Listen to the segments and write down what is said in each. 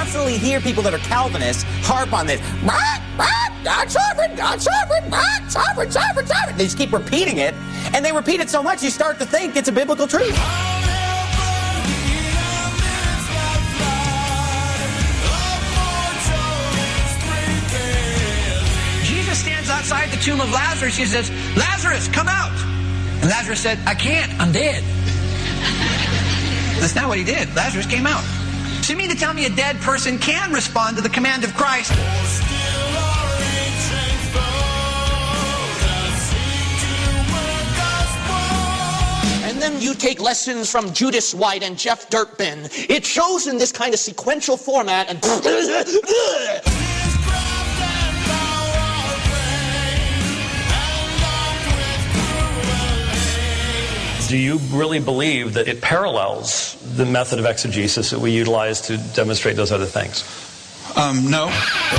constantly hear people that are Calvinists harp on this. God's sovereign, God's sovereign, God's sovereign, sovereign, sovereign. They just keep repeating it, and they repeat it so much you start to think it's a biblical truth. Jesus stands outside the tomb of Lazarus. He says, Lazarus, come out. And Lazarus said, I can't, I'm dead. That's not what he did. Lazarus came out. So you mean to tell me a dead person can respond to the command of Christ? And then you take lessons from Judas White and Jeff Dirtbin. It shows in this kind of sequential format and... Do you really believe that it parallels the method of exegesis that we utilize to demonstrate those other things? No.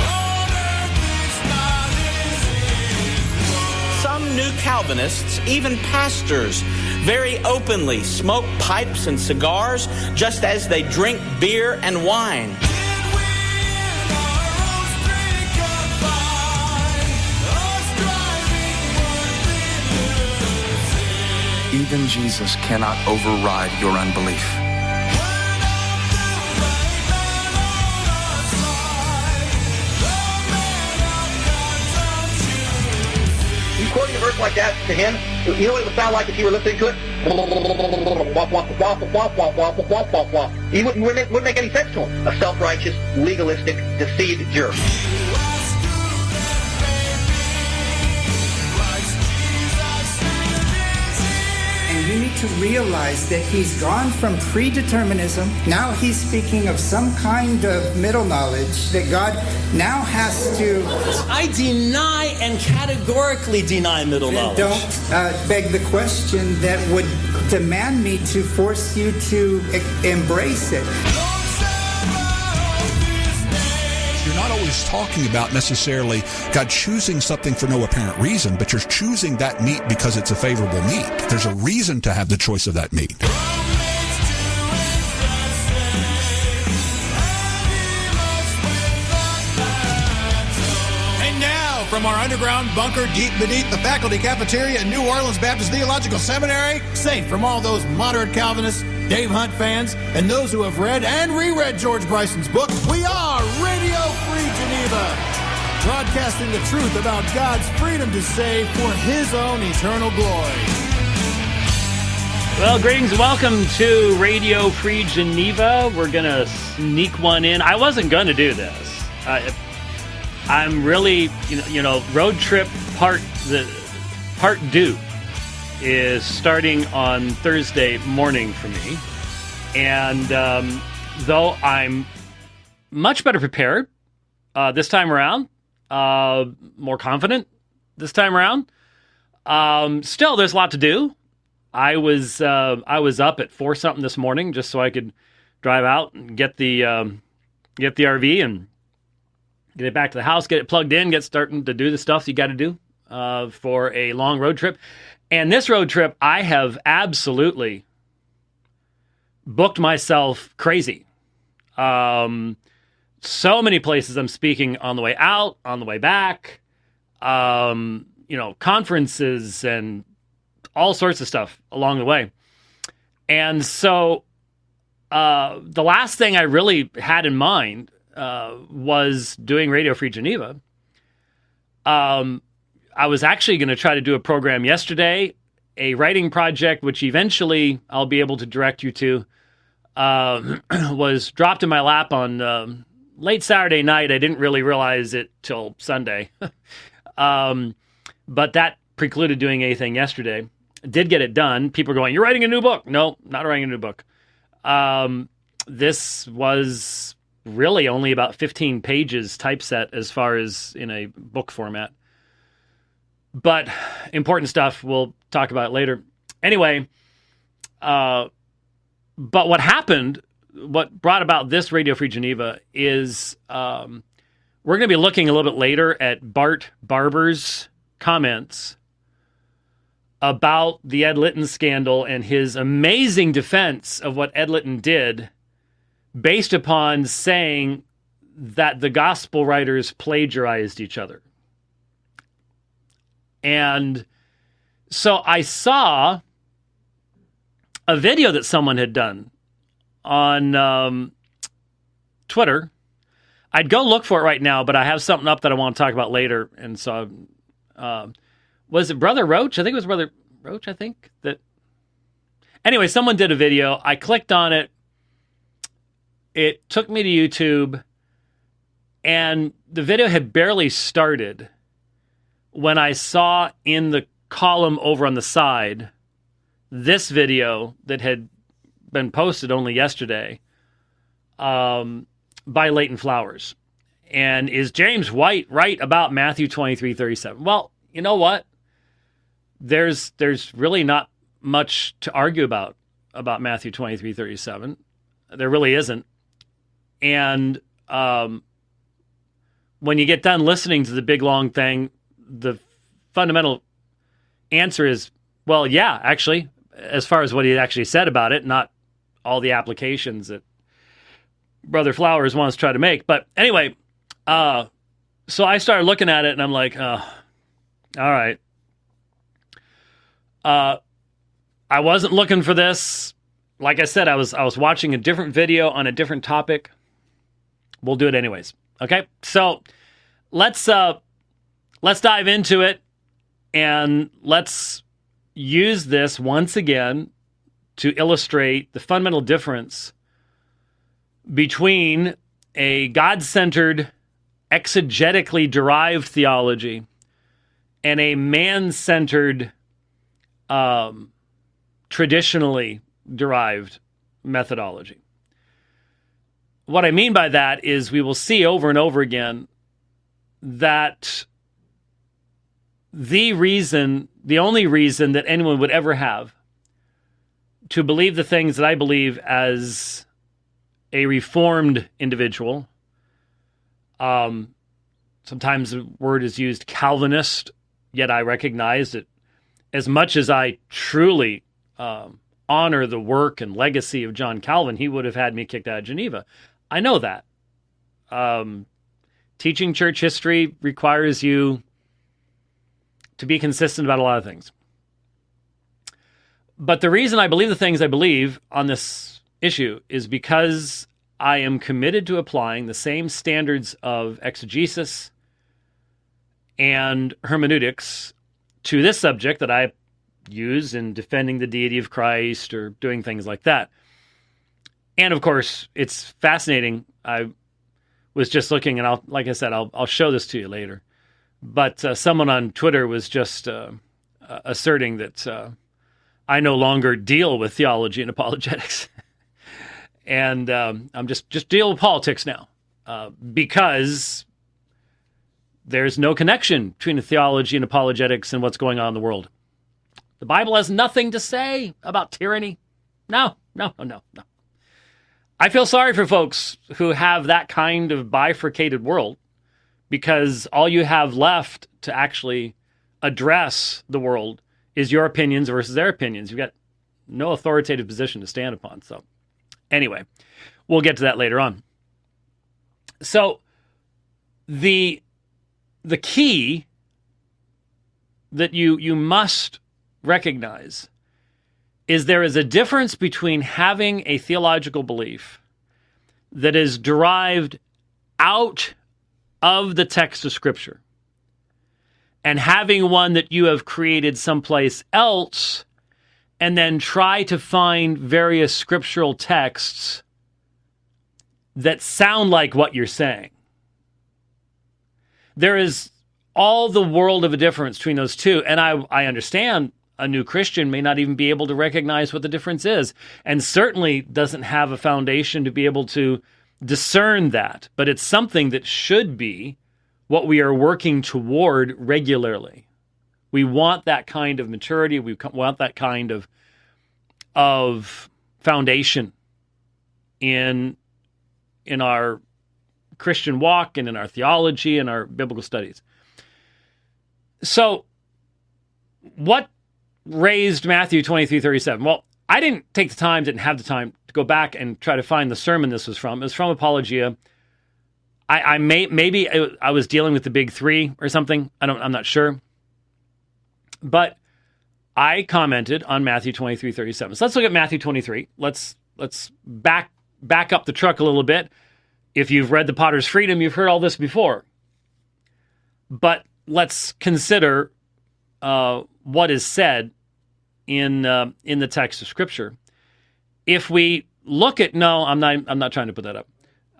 Some new Calvinists, even pastors, very openly smoke pipes and cigars just as they drink beer and wine. Even Jesus cannot override your unbelief. You quoting a verse like that to him, you know what it would sound like if you were listening to it? He wouldn't make any sense to him. A self-righteous, legalistic, deceived jerk. You need to realize that he's gone from predeterminism. Now he's speaking of some kind of middle knowledge that God now has to... I deny and categorically deny middle knowledge. Don't beg the question that would demand me to force you to embrace it. You're not always talking about necessarily God choosing something for no apparent reason, but you're choosing that meat because it's a favorable meat. There's a reason to have the choice of that meat. And now, from our underground bunker deep beneath the faculty cafeteria at New Orleans Baptist Theological Seminary, safe from all those moderate Calvinists, Dave Hunt fans, and those who have read and reread George Bryson's book, we are Radio Free Geneva, broadcasting the truth about God's freedom to save for His own eternal glory. Well, greetings and welcome to Radio Free Geneva. We're going to sneak one in. I wasn't going to do this. I'm really, road trip part due is starting on Thursday morning for me. And though I'm much better prepared this time around, more confident this time around, still there's a lot to do. I was up at 4 something this morning just so I could drive out and get the RV and get it back to the house, get it plugged in, get starting to do the stuff you got to do for a long road trip. And this road trip, I have absolutely booked myself crazy. So many places I'm speaking on the way out, on the way back, conferences and all sorts of stuff along the way. And so the last thing I really had in mind was doing Radio Free Geneva. I was actually going to try to do a program yesterday, a writing project, which eventually I'll be able to direct you to, was dropped in my lap on late Saturday night. I didn't really realize it till Sunday. But that precluded doing anything yesterday. Did get it done. People are going, you're writing a new book. No, not writing a new book. This was really only about 15 pages typeset as far as in a book format. But important stuff, we'll talk about it later. Anyway, but what happened, what brought about this Radio Free Geneva is we're going to be looking a little bit later at Bart Barber's comments about the Ed Litton scandal and his amazing defense of what Ed Litton did based upon saying that the gospel writers plagiarized each other. And so I saw a video that someone had done on Twitter. I'd go look for it right now, but I have something up that I want to talk about later. And so, was it Brother Roach? I think it was Brother Roach, Anyway, someone did a video. I clicked on it. It took me to YouTube. And the video had barely started when I saw in the column over on the side this video that had been posted only yesterday by Leighton Flowers. And is James White right about Matthew 23:37? Well, you know what? There's really not much to argue about Matthew 23:37. There really isn't. And when you get done listening to the big long thing, the fundamental answer is, well, yeah, actually, as far as what he actually said about it, not all the applications that Brother Flowers wants to try to make. But anyway, so I started looking at it and I'm like, all right. I wasn't looking for this. Like I said, I was watching a different video on a different topic. We'll do it anyways. Okay, so let's dive into it, and let's use this once again to illustrate the fundamental difference between a God-centered, exegetically derived theology and a man-centered, traditionally derived methodology. What I mean by that is we will see over and over again that the only reason that anyone would ever have to believe the things that I believe as a reformed individual, sometimes the word is used Calvinist, yet I recognize that as much as I truly honor the work and legacy of John Calvin, he would have had me kicked out of Geneva. I know that. Teaching church history requires you to be consistent about a lot of things. But the reason I believe the things I believe on this issue is because I am committed to applying the same standards of exegesis and hermeneutics to this subject that I use in defending the deity of Christ or doing things like that. And of course, it's fascinating. I was just looking, and I'll show this to you later. But someone on Twitter was just asserting that I no longer deal with theology and apologetics, and I'm just deal with politics now because there's no connection between the theology and apologetics and what's going on in the world. The Bible has nothing to say about tyranny. No. I feel sorry for folks who have that kind of bifurcated world, because all you have left to actually address the world is your opinions versus their opinions. You've got no authoritative position to stand upon. So anyway, we'll get to that later on. So the key that you must recognize is there is a difference between having a theological belief that is derived out of the text of Scripture and having one that you have created someplace else and then try to find various scriptural texts that sound like what you're saying. There is all the world of a difference between those two, and I understand a new Christian may not even be able to recognize what the difference is, and certainly doesn't have a foundation to be able to discern that. But it's something that should be what we are working toward regularly. We want that kind of maturity. We want that kind of foundation in our Christian walk and in our theology and our biblical studies. So, what raised Matthew 23:37? Well, I didn't have the time to go back and try to find the sermon this was from. It was from Apologia. Maybe I was dealing with the big three or something. I'm not sure. But I commented on Matthew 23:37. So let's look at Matthew 23. Let's back up the truck a little bit. If you've read The Potter's Freedom, you've heard all this before. But let's consider what is said in the text of Scripture. If we look at I'm not trying to put that up.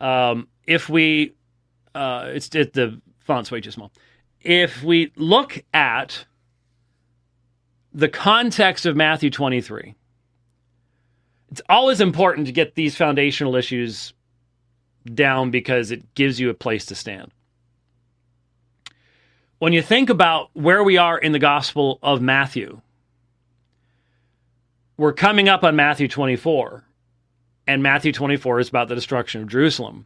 The font's way too small. If we look at the context of Matthew 23, it's always important to get these foundational issues down because it gives you a place to stand. When you think about where we are in the Gospel of Matthew, we're coming up on Matthew 24, and Matthew 24 is about the destruction of Jerusalem.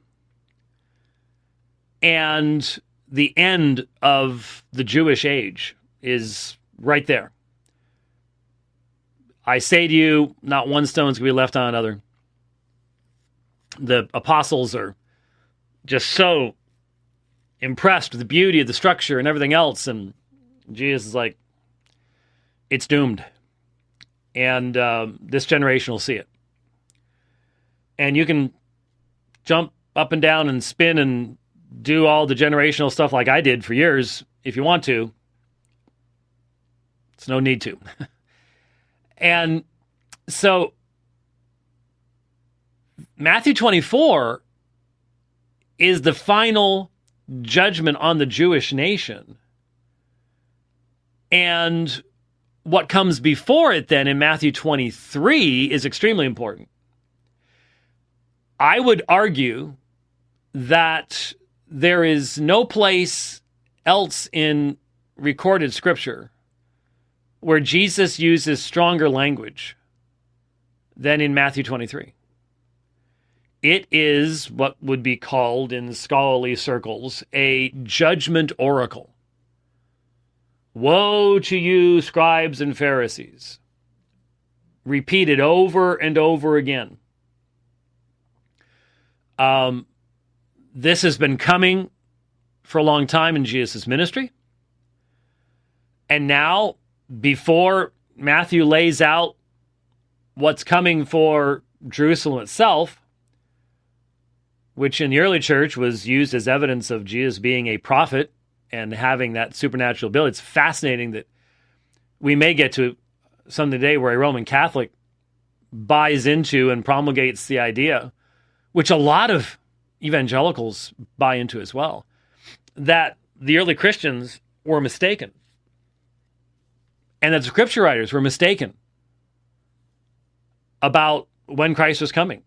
And the end of the Jewish age is right there. I say to you, not one stone's going to be left on another. The apostles are just so impressed with the beauty of the structure and everything else, and Jesus is like, it's doomed. And this generation will see it. And you can jump up and down and spin and do all the generational stuff like I did for years if you want to. It's no need to. And so Matthew 24 is the final judgment on the Jewish nation. And what comes before it then in Matthew 23 is extremely important. I would argue that there is no place else in recorded Scripture where Jesus uses stronger language than in Matthew 23. It is what would be called in scholarly circles a judgment oracle. Woe to you, scribes and Pharisees. Repeated over and over again. This has been coming for a long time in Jesus' ministry. And now, before Matthew lays out what's coming for Jerusalem itself, which in the early church was used as evidence of Jesus being a prophet and having that supernatural ability. It's fascinating that we may get to something today where a Roman Catholic buys into and promulgates the idea, which a lot of evangelicals buy into as well, that the early Christians were mistaken. And that the scripture writers were mistaken about when Christ was coming.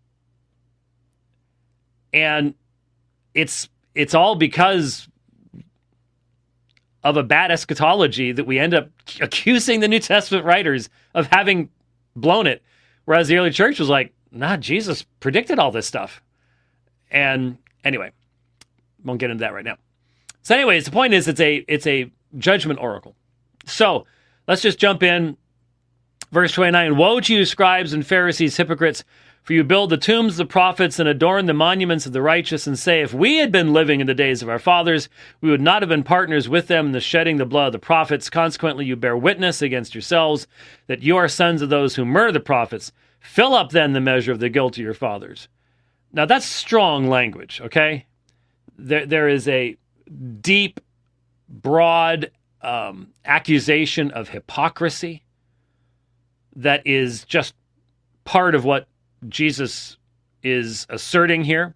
And it's all because of a bad eschatology that we end up accusing the New Testament writers of having blown it. Whereas the early church was like, nah, Jesus predicted all this stuff. And anyway, won't get into that right now. So anyways, the point is it's a judgment oracle. So let's just jump in. Verse 29, woe to you, scribes and Pharisees, hypocrites, for you build the tombs of the prophets and adorn the monuments of the righteous and say, if we had been living in the days of our fathers, we would not have been partners with them in the shedding the blood of the prophets. Consequently, you bear witness against yourselves that you are sons of those who murder the prophets. Fill up then the measure of the guilt of your fathers. Now that's strong language, okay? There is a deep, broad accusation of hypocrisy that is just part of what Jesus is asserting here.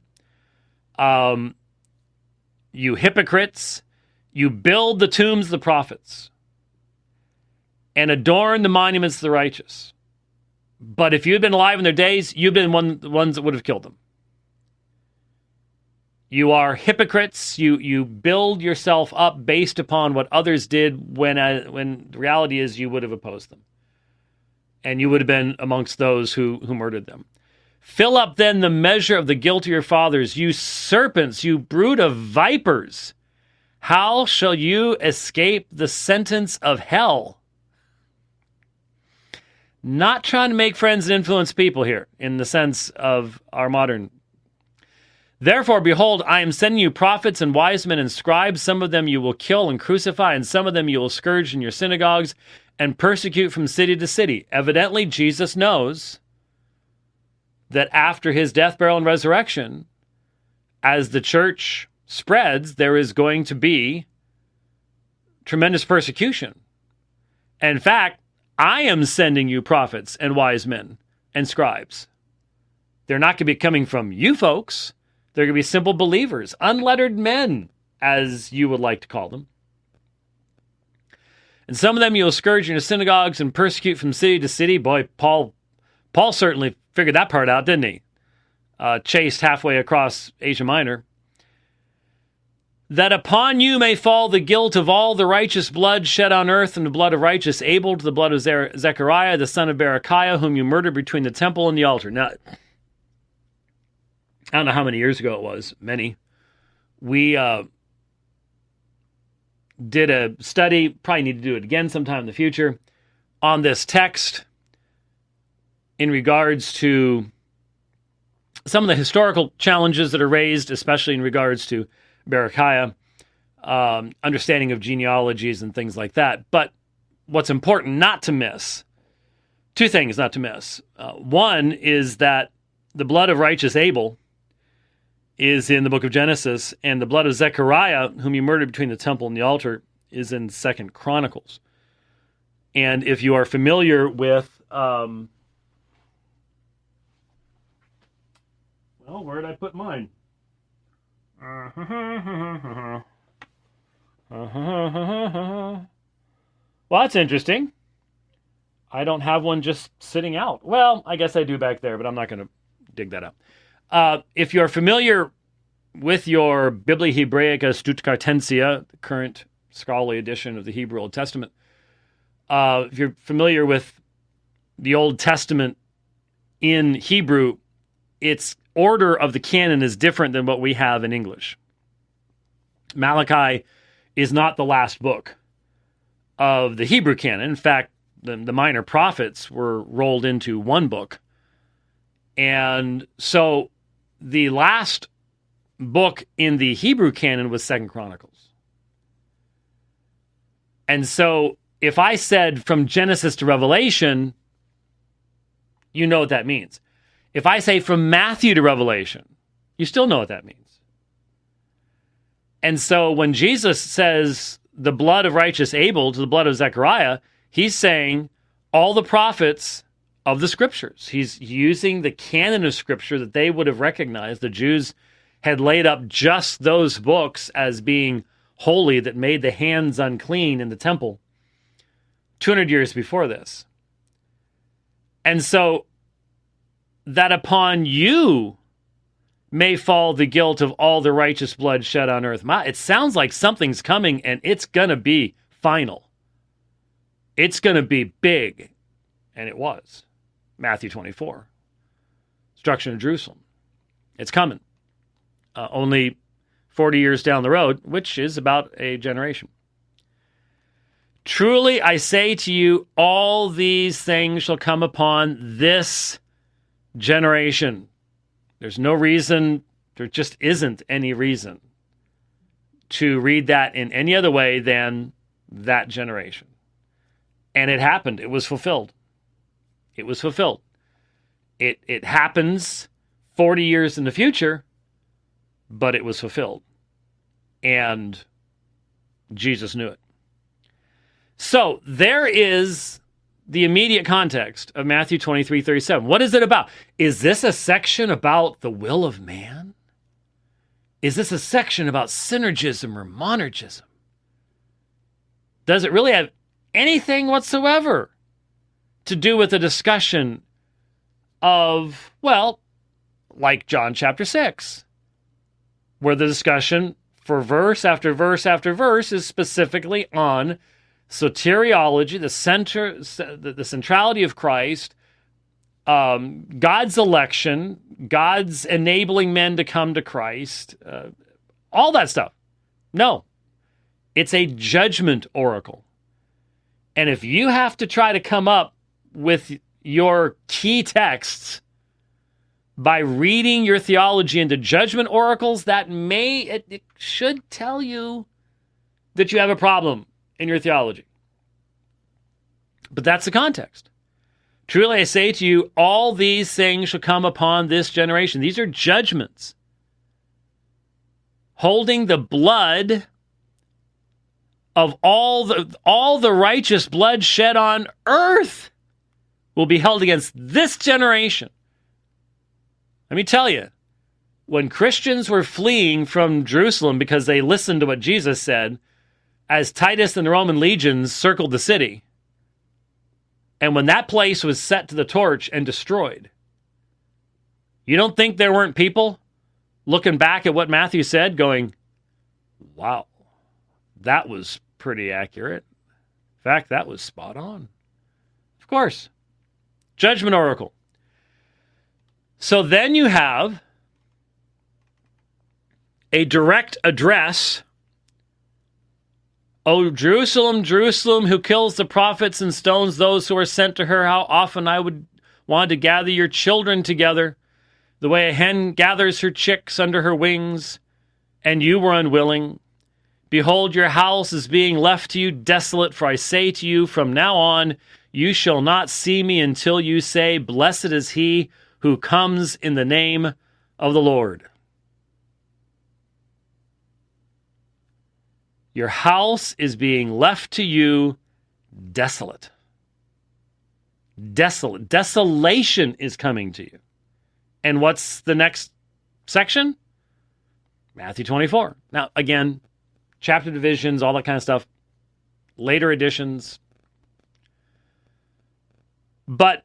You hypocrites, you build the tombs of the prophets and adorn the monuments of the righteous. But if you had been alive in their days, you've been the ones that would have killed them. You are hypocrites. You build yourself up based upon what others did when the reality is you would have opposed them. And you would have been amongst those who murdered them. Fill up then the measure of the guilt of your fathers, you serpents, you brood of vipers. How shall you escape the sentence of hell? Not trying to make friends and influence people here in the sense of our modern. Therefore, behold, I am sending you prophets and wise men and scribes. Some of them you will kill and crucify, and some of them you will scourge in your synagogues and persecute from city to city. Evidently, Jesus knows that after his death, burial, and resurrection, as the church spreads, there is going to be tremendous persecution. In fact, I am sending you prophets and wise men and scribes. They're not going to be coming from you folks. They're going to be simple believers, unlettered men, as you would like to call them. And some of them you'll scourge in your synagogues and persecute from city to city. Boy, Paul certainly figured that part out, didn't he? Chased halfway across Asia Minor. That upon you may fall the guilt of all the righteous blood shed on earth, and the blood of righteous Abel, to the blood of Zechariah, the son of Berechiah, whom you murdered between the temple and the altar. Now, I don't know how many years ago it was, many. We did a study, probably need to do it again sometime in the future, on this text in regards to some of the historical challenges that are raised, especially in regards to Berechiah, understanding of genealogies and things like that. But what's important not to miss, two things not to miss. One is that the blood of righteous Abel is in the book of Genesis, and the blood of Zechariah, whom you murdered between the temple and the altar, is in 2 Chronicles. And if you are familiar with, well, where did I put mine? Well, that's interesting. I don't have one just sitting out. Well, I guess I do back there, but I'm not going to dig that up. If you're familiar with your Biblia Hebraica Stuttgartensia, the current scholarly edition of the Hebrew Old Testament, if you're familiar with the Old Testament in Hebrew, its order of the canon is different than what we have in English. Malachi is not the last book of the Hebrew canon. In fact, the minor prophets were rolled into one book. And so the last book in the Hebrew canon was 2 Chronicles. And so if I said from Genesis to Revelation, you know what that means. If I say from Matthew to Revelation, you still know what that means. And so when Jesus says the blood of righteous Abel to the blood of Zechariah, he's saying all the prophets of the scriptures. He's using the canon of scripture that they would have recognized. The Jews had laid up just those books as being holy that made the hands unclean in the temple 200 years before this. And so that upon you may fall the guilt of all the righteous blood shed on earth. It sounds like something's coming, and it's going to be final. It's going to be big. And it was. Matthew 24. Destruction of Jerusalem. It's coming. Only 40 years down the road, which is about a generation. Truly I say to you, all these things shall come upon this generation. There's no reason, there just isn't any reason to read that in any other way than that generation. And it happened. It was fulfilled. It was fulfilled. It happens 40 years in the future, but it was fulfilled. And Jesus knew it. So there is the immediate context of Matthew 23:37. What is it about? Is this a section about the will of man? Is this a section about synergism or monergism? Does it really have anything whatsoever to do with a discussion of, well, like John chapter 6, where the discussion for verse after verse after verse is specifically on soteriology, the centrality of Christ, God's election, God's enabling men to come to Christ, all that stuff. No, it's a judgment oracle. And if you have to try to come up with your key texts by reading your theology into judgment oracles, it should tell you that you have a problem in your theology. But that's the context. Truly I say to you, all these things shall come upon this generation. These are judgments. Holding the blood of all the righteous blood shed on earth will be held against this generation. Let me tell you, when Christians were fleeing from Jerusalem because they listened to what Jesus said, as Titus and the Roman legions circled the city, and when that place was set to the torch and destroyed, you don't think there weren't people looking back at what Matthew said going, wow, that was pretty accurate. In fact, that was spot on. Of course. Judgment oracle. So then you have a direct address. O Jerusalem, Jerusalem, who kills the prophets and stones those who are sent to her, how often I would want to gather your children together, the way a hen gathers her chicks under her wings, and you were unwilling. Behold, your house is being left to you desolate, for I say to you, from now on you shall not see me until you say, blessed is he who comes in the name of the Lord. Your house is being left to you desolate. Desolate. Desolation is coming to you. And what's the next section? Matthew 24. Now, again, chapter divisions, all that kind of stuff. Later editions. But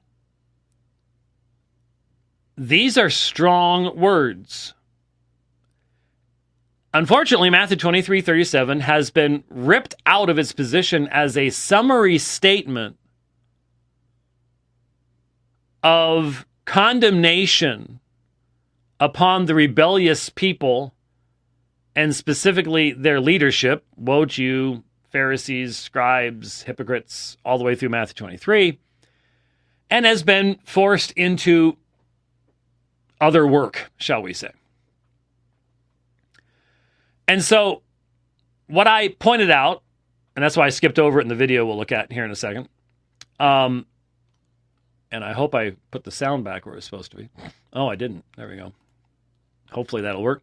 these are strong words. Unfortunately, Matthew 23:37 has been ripped out of its position as a summary statement of condemnation upon the rebellious people and specifically their leadership. Woe to you, Pharisees, scribes, hypocrites, all the way through Matthew 23, and has been forced into other work, shall we say. And so what I pointed out, and that's why I skipped over it in the video we'll look at here in a second, and I hope I put the sound back where it's supposed to be. Oh, I didn't. There we go. Hopefully that'll work.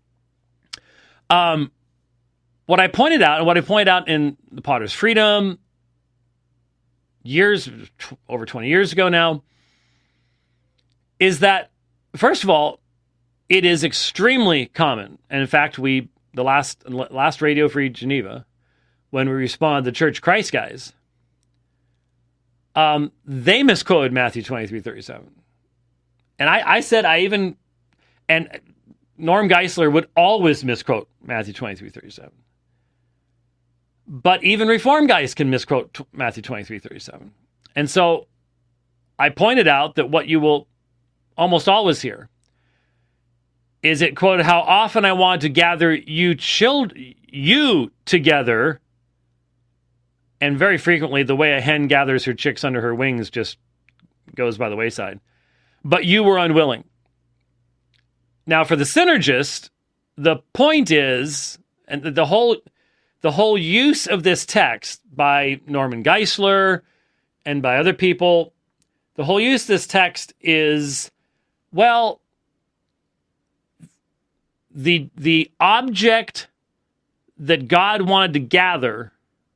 What I pointed out, and what I pointed out in The Potter's Freedom, over 20 years ago now, is that, first of all, it is extremely common. And in fact, the last Radio Free Geneva, when we responded to the Church of Christ guys, they misquoted Matthew 23:37. And I said and Norm Geisler would always misquote Matthew 23:37. But even Reform guys can misquote Matthew 23:37. And so I pointed out that what you will almost always hear is it quoted, how often I want to gather you together. And very frequently, the way a hen gathers her chicks under her wings just goes by the wayside. But you were unwilling. Now, for the synergist, the point is, and the whole use of this text by Norman Geisler and by other people, the whole use of this text is, well, the object that God wanted to gather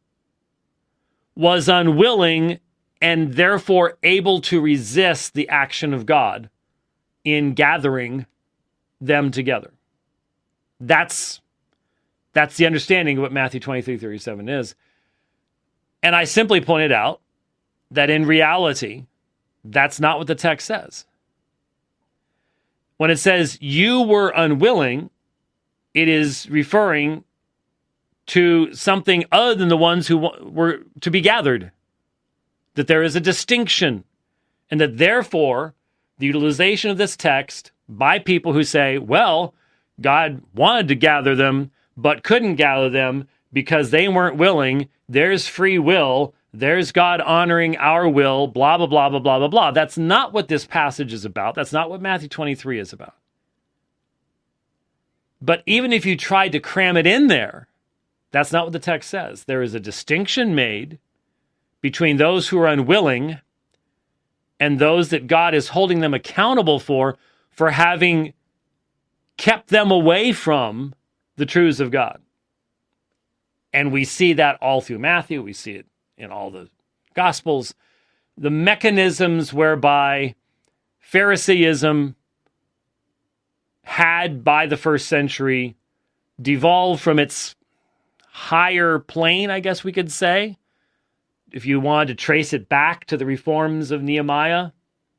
was unwilling and therefore able to resist the action of God in gathering them together. That's the understanding of what Matthew 23:37 is. And I simply pointed out that in reality, that's not what the text says. When it says you were unwilling, it is referring to something other than the ones who were to be gathered. That there is a distinction, and that therefore the utilization of this text by people who say, well, God wanted to gather them, but couldn't gather them because they weren't willing. There's free will. There's God honoring our will, blah, blah, blah, blah, blah, blah, blah. That's not what this passage is about. That's not what Matthew 23 is about. But even if you tried to cram it in there, that's not what the text says. There is a distinction made between those who are unwilling and those that God is holding them accountable for having kept them away from the truths of God. And we see that all through Matthew. We see it in all the Gospels. The mechanisms whereby Phariseeism had, by the first century, devolved from its higher plane, I guess we could say, if you wanted to trace it back to the reforms of Nehemiah.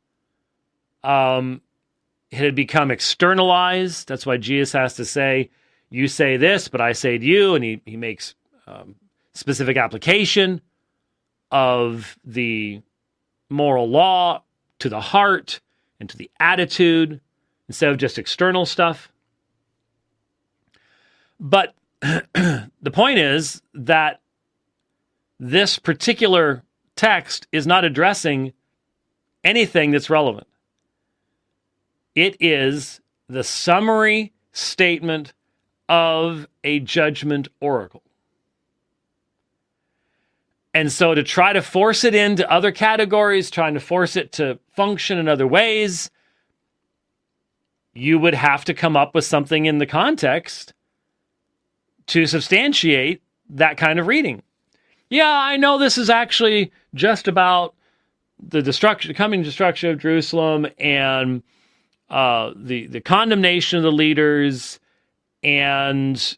It had become externalized. That's why Jesus has to say, you say this, but I say to you. And he makes specific application of the moral law to the heart and to the attitude instead of just external stuff. But the point is that this particular text is not addressing anything that's relevant. It is the summary statement of a judgment oracle. And so to try to force it into other categories, trying to force it to function in other ways, you would have to come up with something in the context to substantiate that kind of reading. Yeah, I know this is actually just about the coming destruction of Jerusalem and the condemnation of the leaders and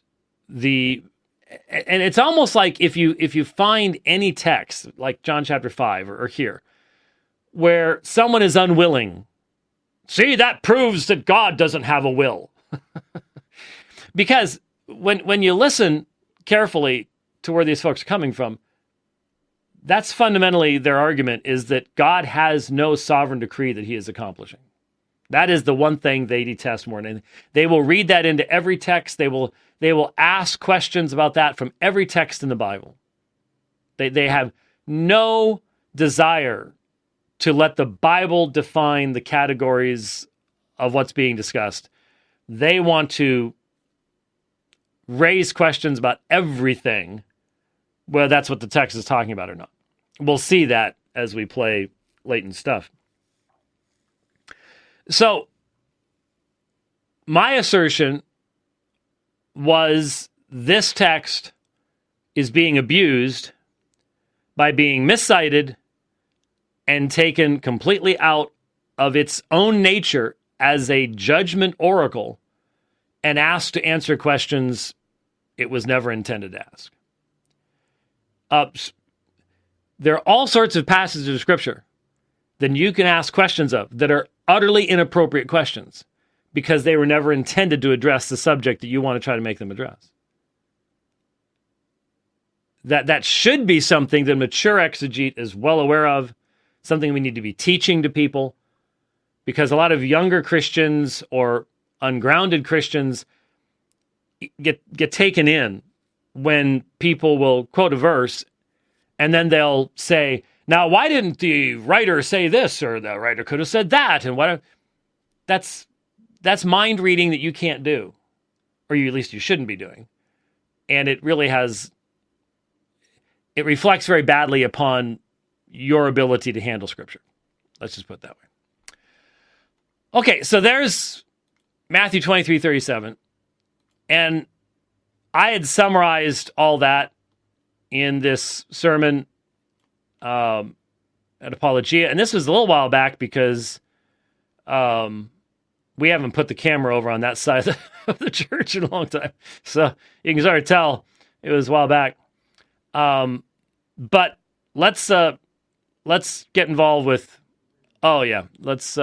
it's almost like if you find any text like John chapter 5 or here where someone is unwilling, see, that proves that God doesn't have a will. Because when you listen carefully to where these folks are coming from, that's fundamentally their argument, is that God has no sovereign decree that he is accomplishing. That is the one thing they detest more. And they will read that into every text. They will ask questions about that from every text in the Bible. They have no desire to let the Bible define the categories of what's being discussed. They want to raise questions about everything, whether that's what the text is talking about or not. We'll see that as we play latent stuff. So, my assertion was this text is being abused by being miscited and taken completely out of its own nature as a judgment oracle and asked to answer questions it was never intended to ask. There are all sorts of passages of Scripture that you can ask questions of that are utterly inappropriate questions because they were never intended to address the subject that you want to try to make them address. That should be something that a mature exegete is well aware of, something we need to be teaching to people, because a lot of younger Christians or ungrounded Christians get taken in when people will quote a verse and then they'll say, now, why didn't the writer say this, or the writer could have said that, and what? That's mind reading that you can't do, or at least you shouldn't be doing, and it really it reflects very badly upon your ability to handle Scripture. Let's just put it that way. Okay, so there's Matthew 23:37, and I had summarized all that in this sermon at Apologia, and this was a little while back because we haven't put the camera over on that side of the church in a long time, so you can sort of tell it was a while back. But let's get involved with. Oh yeah, let's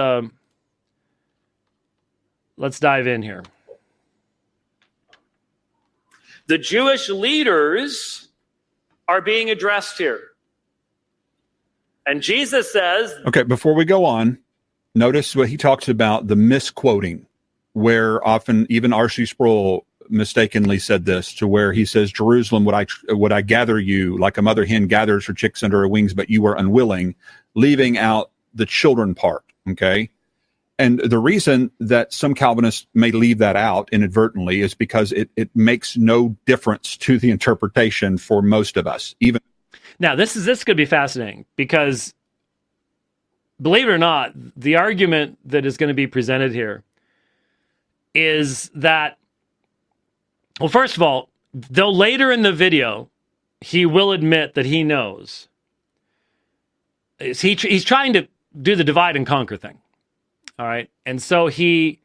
dive in here. The Jewish leaders are being addressed here. And Jesus says... Okay, before we go on, notice what he talks about, the misquoting, where often even R.C. Sproul mistakenly said this, to where he says, Jerusalem, would I gather you like a mother hen gathers her chicks under her wings, but you were unwilling, leaving out the children part. Okay. And the reason that some Calvinists may leave that out inadvertently is because it makes no difference to the interpretation for most of us. Even now, this is going to be fascinating, because believe it or not, the argument that is going to be presented here is that, well, first of all, though later in the video he will admit that he knows, he's trying to do the divide and conquer thing. All right. And so he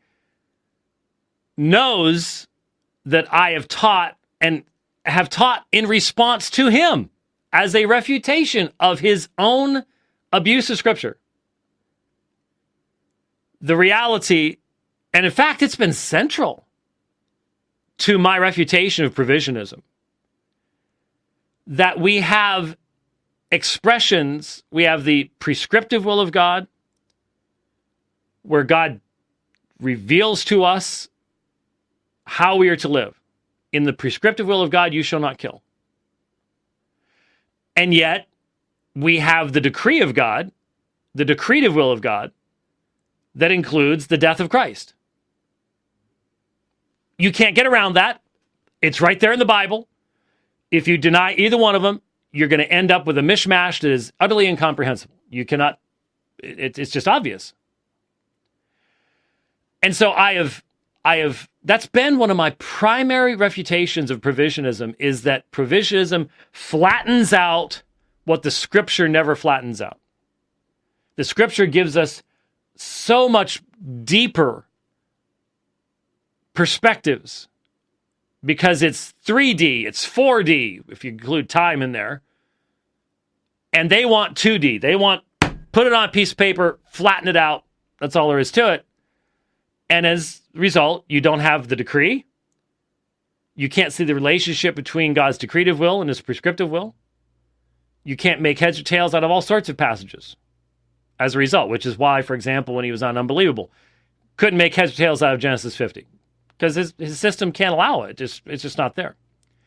knows that I have taught, and have taught in response to him as a refutation of his own abuse of Scripture. The reality, and in fact, it's been central to my refutation of provisionism, that we have expressions, we have the prescriptive will of God, where God reveals to us how we are to live. In the prescriptive will of God, you shall not kill. And yet, we have the decree of God, the decretive will of God, that includes the death of Christ. You can't get around that. It's right there in the Bible. If you deny either one of them, you're going to end up with a mishmash that is utterly incomprehensible. You cannot, it's just obvious. And so I have, that's been one of my primary refutations of provisionism, is that provisionism flattens out what the Scripture never flattens out. The Scripture gives us so much deeper perspectives, because it's 3D, it's 4D, if you include time in there. And they want 2D. They want, put it on a piece of paper, flatten it out. That's all there is to it. And as a result, you don't have the decree. You can't see the relationship between God's decretive will and his prescriptive will. You can't make heads or tails out of all sorts of passages as a result, which is why, for example, when he was on Unbelievable, couldn't make heads or tails out of Genesis 50, because his system can't allow it. It's just not there.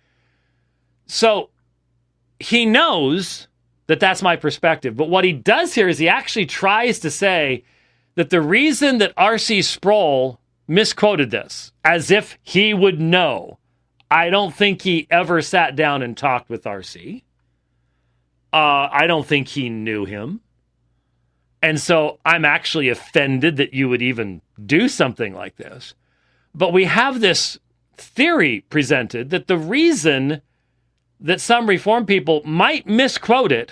So he knows that that's my perspective. But what he does here is he actually tries to say that the reason that R.C. Sproul misquoted this, as if he would know, I don't think he ever sat down and talked with R.C. I don't think he knew him. And so I'm actually offended that you would even do something like this. But we have this theory presented that the reason that some Reformed people might misquote it,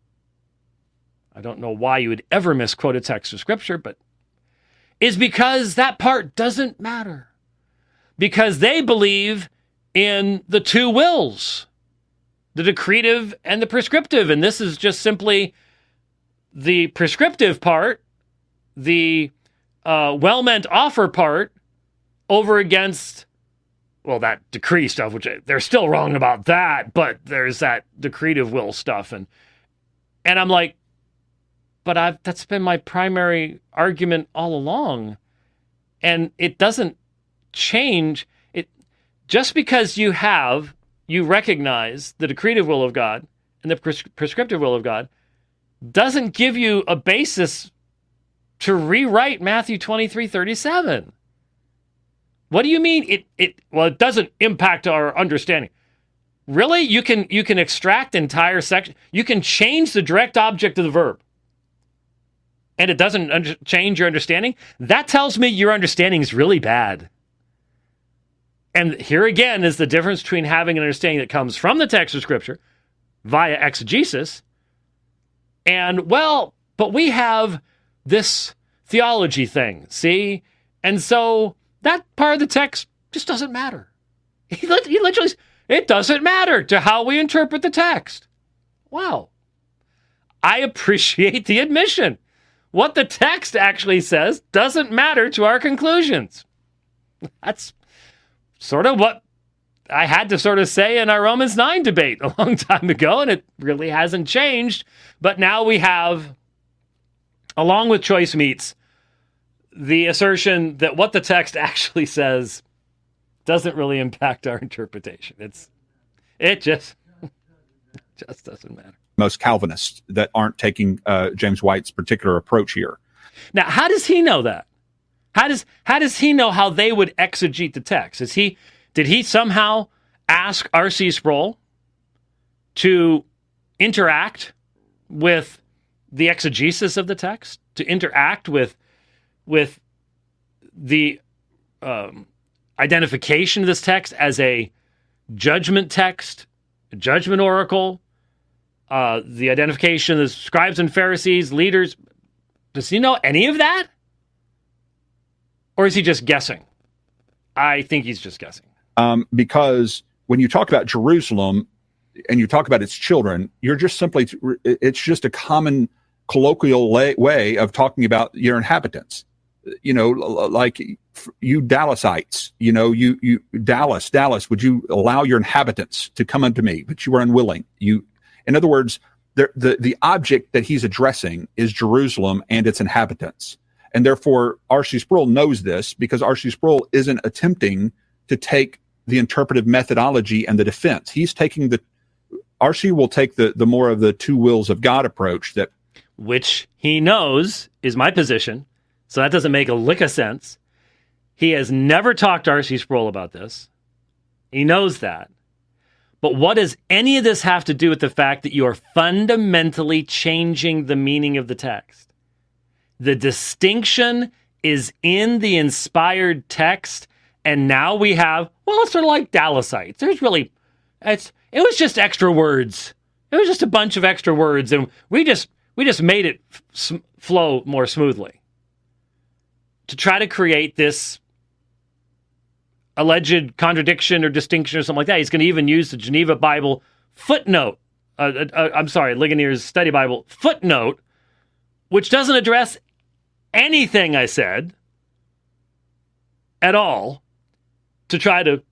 I don't know why you would ever misquote a text of Scripture, but is because that part doesn't matter. Because they believe in the two wills, the decretive and the prescriptive. And this is just simply the prescriptive part, the well-meant offer part, over against, well, that decree stuff, which they're still wrong about that, but there's that decretive will stuff. And I'm like, but that's been my primary argument all along. And it doesn't change. It just because you recognize the decretive will of God and the prescriptive will of God doesn't give you a basis to rewrite Matthew 23:37. What do you mean? It doesn't impact our understanding. Really? You can extract entire section. You can change the direct object of the verb, and it doesn't change your understanding? That tells me your understanding is really bad. And here again is the difference between having an understanding that comes from the text of Scripture via exegesis and, well, but we have this theology thing, see? And so that part of the text just doesn't matter. He literally, it doesn't matter to how we interpret the text. Wow. I appreciate the admission. What the text actually says doesn't matter to our conclusions. That's sort of what I had to sort of say in our Romans 9 debate a long time ago, and it really hasn't changed. But now we have, along with choice meats, the assertion that what the text actually says doesn't really impact our interpretation. It just doesn't matter. Most Calvinists that aren't taking James White's particular approach here. Now, how does he know that? How does he know how they would exegete the text? Did he somehow ask R.C. Sproul to interact with the exegesis of the text, to interact with the identification of this text as a judgment text, a judgment oracle, the identification of the scribes and Pharisees, leaders? Does he know any of that? Or is he just guessing? I think he's just guessing. Because when you talk about Jerusalem and you talk about its children, you're just simply, it's just a common colloquial way of talking about your inhabitants. You know, like you Dallasites, you Dallas, would you allow your inhabitants to come unto me? But you were unwilling. In other words, the object that he's addressing is Jerusalem and its inhabitants. And therefore, R.C. Sproul knows this because R.C. Sproul isn't attempting to take the interpretive methodology and the defense. He's taking R.C. will take the more of the two wills of God approach, that which he knows is my position. So that doesn't make a lick of sense. He has never talked to R.C. Sproul about this. He knows that. But what does any of this have to do with the fact that you are fundamentally changing the meaning of the text? The distinction is in the inspired text, and now we have, it's sort of like Dallasites. It was just extra words. It was just a bunch of extra words, and we just made it flow more smoothly to try to create this alleged contradiction or distinction or something like that. He's going to even use the Geneva Bible footnote. Ligonier's Study Bible footnote, which doesn't address anything I said at all, to try to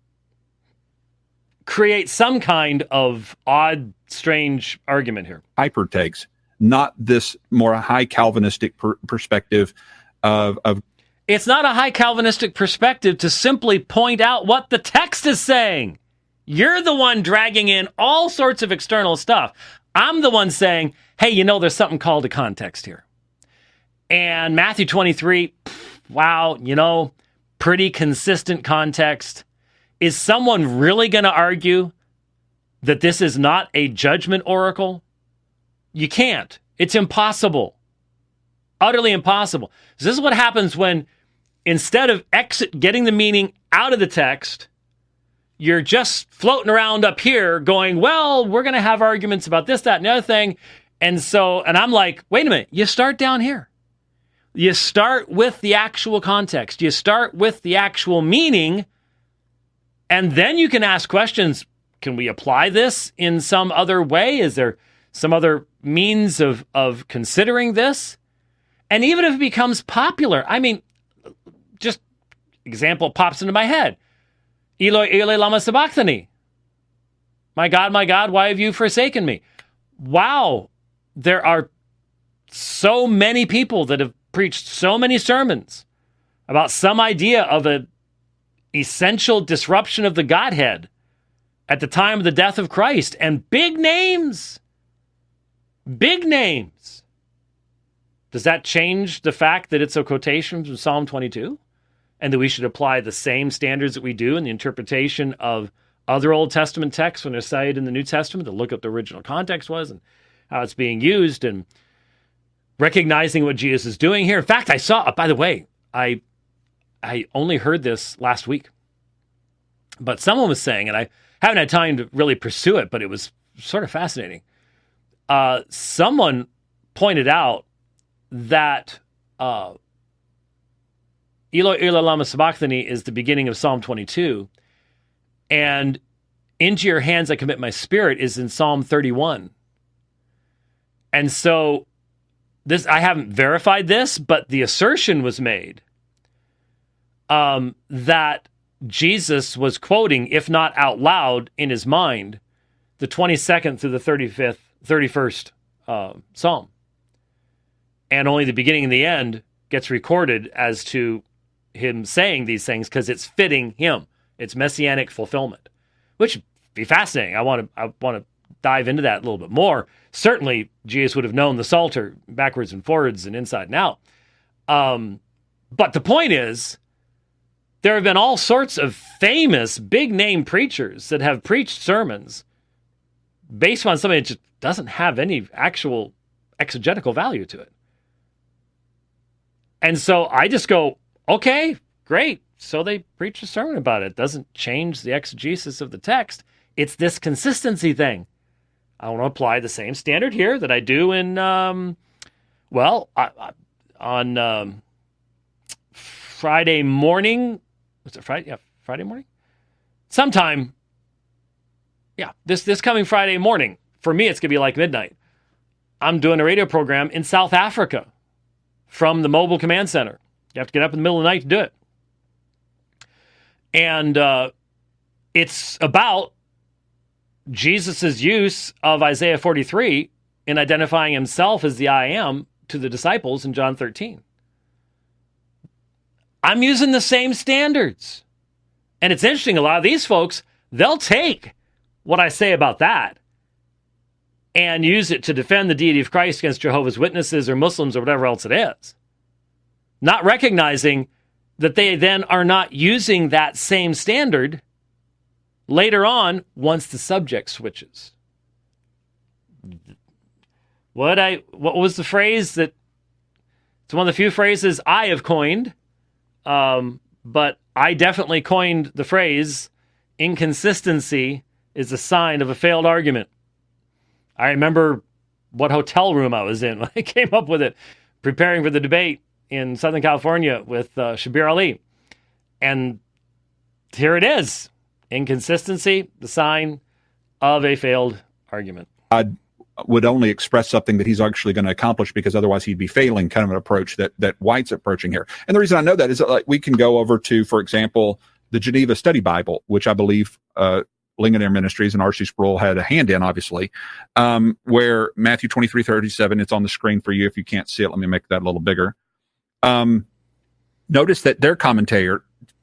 create some kind of odd, strange argument here. Hypertakes, not this more high Calvinistic perspective of. It's not a high Calvinistic perspective to simply point out what the text is saying. You're the one dragging in all sorts of external stuff. I'm the one saying, hey, there's something called a context here. And Matthew 23, wow, pretty consistent context. Is someone really going to argue that this is not a judgment oracle? You can't. It's impossible. Utterly impossible. So this is what happens when, instead of getting the meaning out of the text, you're just floating around up here going, we're going to have arguments about this, that, and the other thing. And I'm like, wait a minute, you start down here. You start with the actual context. You start with the actual meaning, and then you can ask questions. Can we apply this in some other way? Is there some other means of considering this? And even if it becomes popular, just example pops into my head. Eloi, Eloi, lama sabachthani. My God, why have you forsaken me? Wow, there are so many people that have preached so many sermons about some idea of an essential disruption of the Godhead at the time of the death of Christ, and big names. Does that change the fact that it's a quotation from Psalm 22? And that we should apply the same standards that we do in the interpretation of other Old Testament texts when they're cited in the New Testament, to look at the original context was and how it's being used, and recognizing what Jesus is doing here. In fact, I saw, by the way, I only heard this last week, but someone was saying, and I haven't had time to really pursue it, but it was sort of fascinating. Someone pointed out that Eloi, Eloi, lama sabachthani is the beginning of Psalm 22, and into your hands I commit my spirit is in Psalm 31. And so I haven't verified this, but the assertion was made that Jesus was quoting, if not out loud, in his mind, the 22nd through the 31st Psalm. And only the beginning and the end gets recorded as to him saying these things because it's fitting him. It's messianic fulfillment, which would be fascinating. I want to dive into that a little bit more. Certainly, Jesus would have known the Psalter backwards and forwards and inside and out. But the point is, there have been all sorts of famous, big-name preachers that have preached sermons based on something that just doesn't have any actual exegetical value to it. And so I just go, okay, great. So they preach a sermon about it. It doesn't change the exegesis of the text. It's this consistency thing. I want to apply the same standard here that I do in, on Friday morning. Was it Friday? Yeah, Friday morning? Sometime. Yeah, this coming Friday morning. For me, it's going to be like midnight. I'm doing a radio program in South Africa from the mobile command center. You have to get up in the middle of the night to do it. And it's about Jesus' use of Isaiah 43 in identifying himself as the I am to the disciples in John 13. I'm using the same standards. And it's interesting, a lot of these folks, they'll take what I say about that and use it to defend the deity of Christ against Jehovah's Witnesses or Muslims or whatever else it is. Not recognizing that they then are not using that same standard later on once the subject switches. What was the phrase that, it's one of the few phrases I have coined, but I definitely coined the phrase, inconsistency is a sign of a failed argument. I remember what hotel room I was in when I came up with it, preparing for the debate in Southern California with Shabir Ali. And here it is. Inconsistency, the sign of a failed argument. I would only express something that he's actually going to accomplish, because otherwise he'd be failing, kind of an approach that White's approaching here. And the reason I know that is that, like, we can go over to, for example, the Geneva Study Bible, which I believe Ligonier Ministries and R.C. Sproul had a hand in, obviously, where Matthew 23:37, it's on the screen for you if you can't see it. Let me make that a little bigger. Notice that their commentary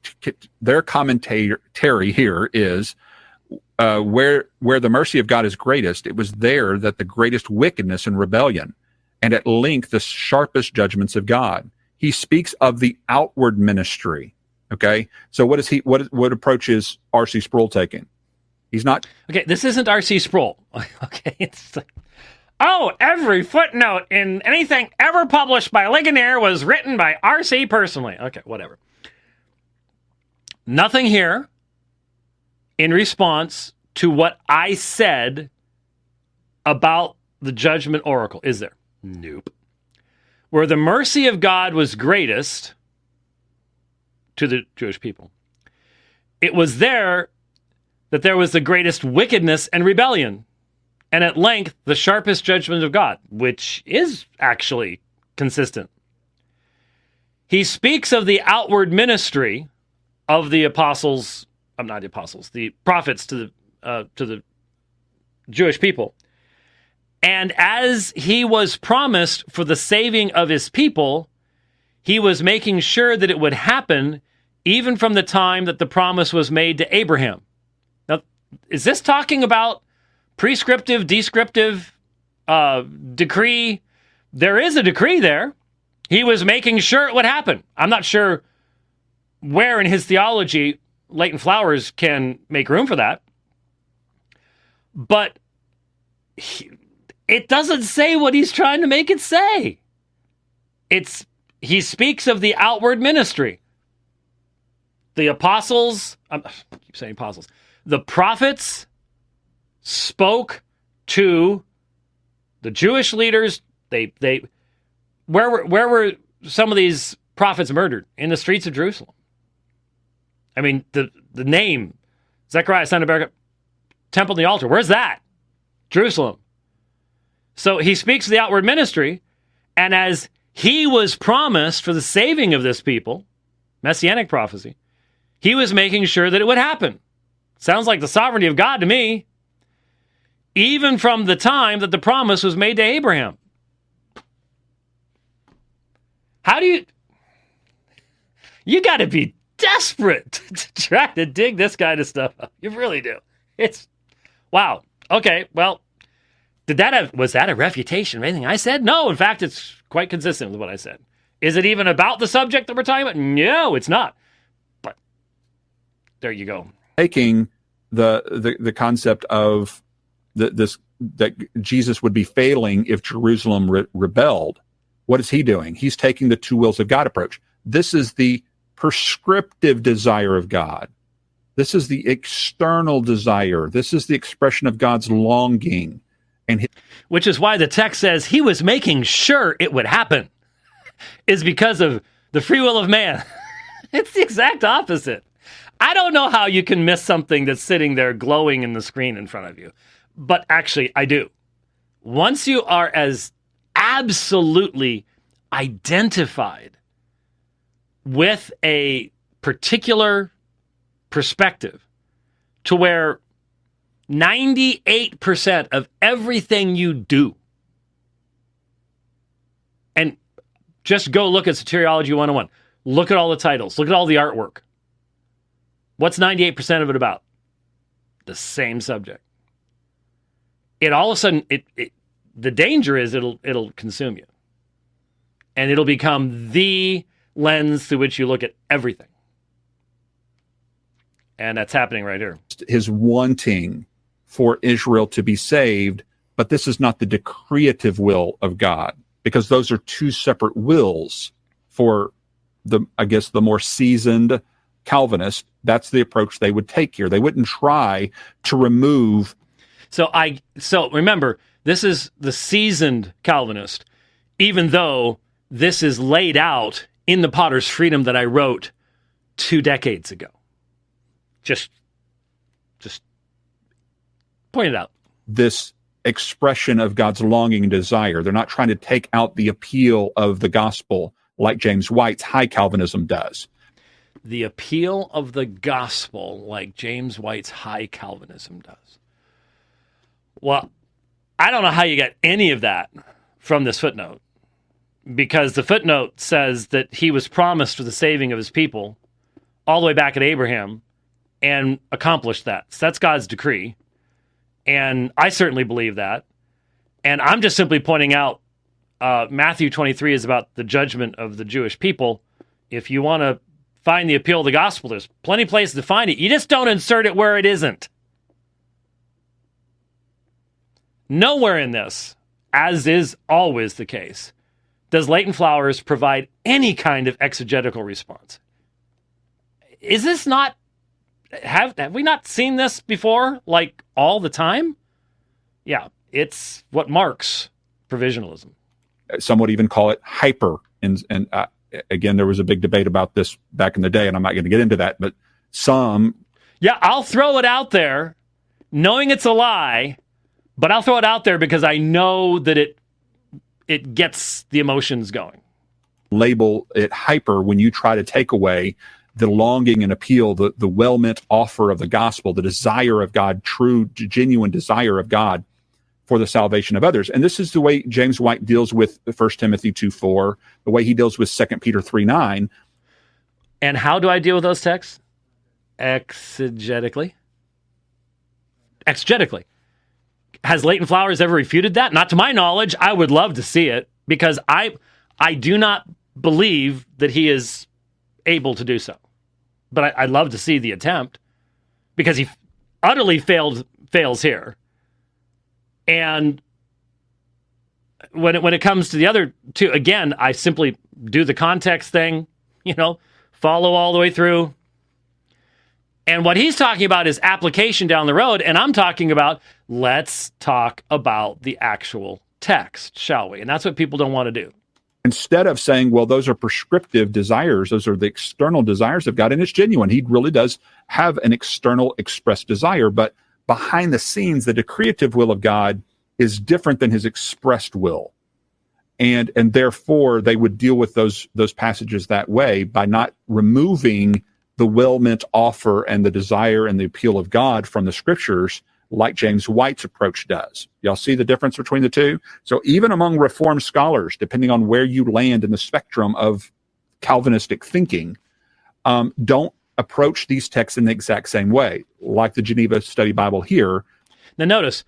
here is where the mercy of God is greatest. It was there that the greatest wickedness and rebellion, and at length the sharpest judgments of God. He speaks of the outward ministry. Okay, so what approach is R.C. Sproul taking? He's not. Okay, this isn't R.C. Sproul. Okay, it's like, oh, every footnote in anything ever published by Ligonier was written by R.C. personally. Okay, whatever. Nothing here in response to what I said about the judgment oracle, is there? Nope. Where the mercy of God was greatest to the Jewish people, it was there that there was the greatest wickedness and rebellion, and at length the sharpest judgment of God, which is actually consistent. He speaks of the outward ministry of the apostles, not the apostles, the prophets to the Jewish people. And as he was promised for the saving of his people, he was making sure that it would happen even from the time that the promise was made to Abraham. Now, is this talking about prescriptive, descriptive decree? There is a decree there. He was making sure it would happen. I'm not sure where in his theology Leighton Flowers can make room for that. But it doesn't say what he's trying to make it say. He speaks of the outward ministry. The apostles, I keep saying apostles, the prophets spoke to the Jewish leaders. Where were some of these prophets murdered? In the streets of Jerusalem. I mean, the name, Zechariah, son of Berechiah, temple and the altar, where's that? Jerusalem. So he speaks of the outward ministry, and as he was promised for the saving of this people, messianic prophecy, he was making sure that it would happen. Sounds like the sovereignty of God to me, even from the time that the promise was made to Abraham. How do you got to be desperate to try to dig this kind of stuff up. You really do. It's wow. Okay, well, was that a refutation of anything I said? No, in fact, it's quite consistent with what I said. Is it even about the subject that we're talking about? No, it's not. But there you go. Taking the concept of that Jesus would be failing if Jerusalem rebelled. What is he doing? He's taking the two wills of God approach. This is the prescriptive desire of God. This is the external desire. This is the expression of God's longing. Which is why the text says he was making sure it would happen. Is because of the free will of man. It's the exact opposite. I don't know how you can miss something that's sitting there glowing in the screen in front of you. But actually, I do. Once you are as absolutely identified with a particular perspective to where 98% of everything you do, and just go look at Soteriology 101. Look at all the titles. Look at all the artwork. What's 98% of it about? The same subject. It all of a sudden, the danger is it'll consume you. And it'll become the lens through which you look at everything. And that's happening right here. His wanting for Israel to be saved, but this is not the decreative will of God, because those are two separate wills for the more seasoned Calvinist. That's the approach they would take here. They wouldn't try to remove. So remember, this is the seasoned Calvinist, even though this is laid out in the Potter's Freedom that I wrote 2 decades ago. Just point it out. This expression of God's longing and desire. They're not trying to take out the appeal of the gospel like James White's high Calvinism does. The appeal of the gospel like James White's high Calvinism does. Well, I don't know how you get any of that from this footnote, because the footnote says that he was promised for the saving of his people all the way back at Abraham and accomplished that. So that's God's decree. And I certainly believe that. And I'm just simply pointing out Matthew 23 is about the judgment of the Jewish people. If you want to find the appeal of the gospel, there's plenty of places to find it. You just don't insert it where it isn't. Nowhere in this, as is always the case, does Leighton Flowers provide any kind of exegetical response. Is this not... Have we not seen this before, like all the time? Yeah, it's what marks provisionalism. Some would even call it hyper. And again, there was a big debate about this back in the day, and I'm not going to get into that, but some... Yeah, I'll throw it out there, knowing it's a lie, but I'll throw it out there because I know that it gets the emotions going. Label it hyper when you try to take away the longing and appeal, the well-meant offer of the gospel, the desire of God, true, genuine desire of God for the salvation of others. And this is the way James White deals with 1 Timothy 2:4, the way he deals with 2 Peter 3:9. And how do I deal with those texts? Exegetically. Has Leighton Flowers ever refuted that? Not to my knowledge. I would love to see it, because I do not believe that he is able to do so. But I'd love to see the attempt, because he utterly fails here. And when it comes to the other two, again, I simply do the context thing, follow all the way through. And what he's talking about is application down the road, and I'm talking about, let's talk about the actual text, shall we? And that's what people don't want to do. Instead of saying, well, those are prescriptive desires, those are the external desires of God, and it's genuine. He really does have an external expressed desire, but behind the scenes, the decreative will of God is different than his expressed will. And therefore, they would deal with those passages that way by not removing the well-meant offer and the desire and the appeal of God from the scriptures, like James White's approach does. Y'all see the difference between the two? So even among Reformed scholars, depending on where you land in the spectrum of Calvinistic thinking, don't approach these texts in the exact same way, like the Geneva Study Bible here. Now notice,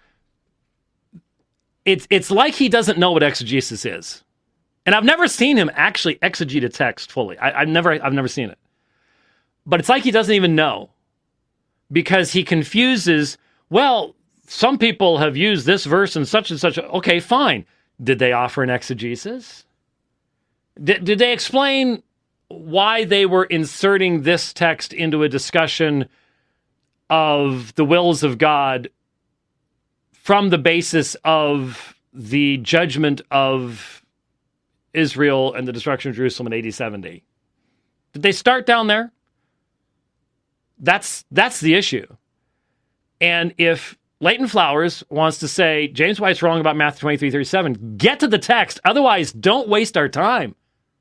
it's like he doesn't know what exegesis is. And I've never seen him actually exegete a text fully. I've never seen it. But it's like he doesn't even know, because he confuses, well, some people have used this verse in such and such. Okay, fine. Did they offer an exegesis? Did they explain why they were inserting this text into a discussion of the wills of God from the basis of the judgment of Israel and the destruction of Jerusalem in AD 70? Did they start down there? That's the issue. And if Leighton Flowers wants to say James White's wrong about Matthew 23:37, get to the text. Otherwise, don't waste our time.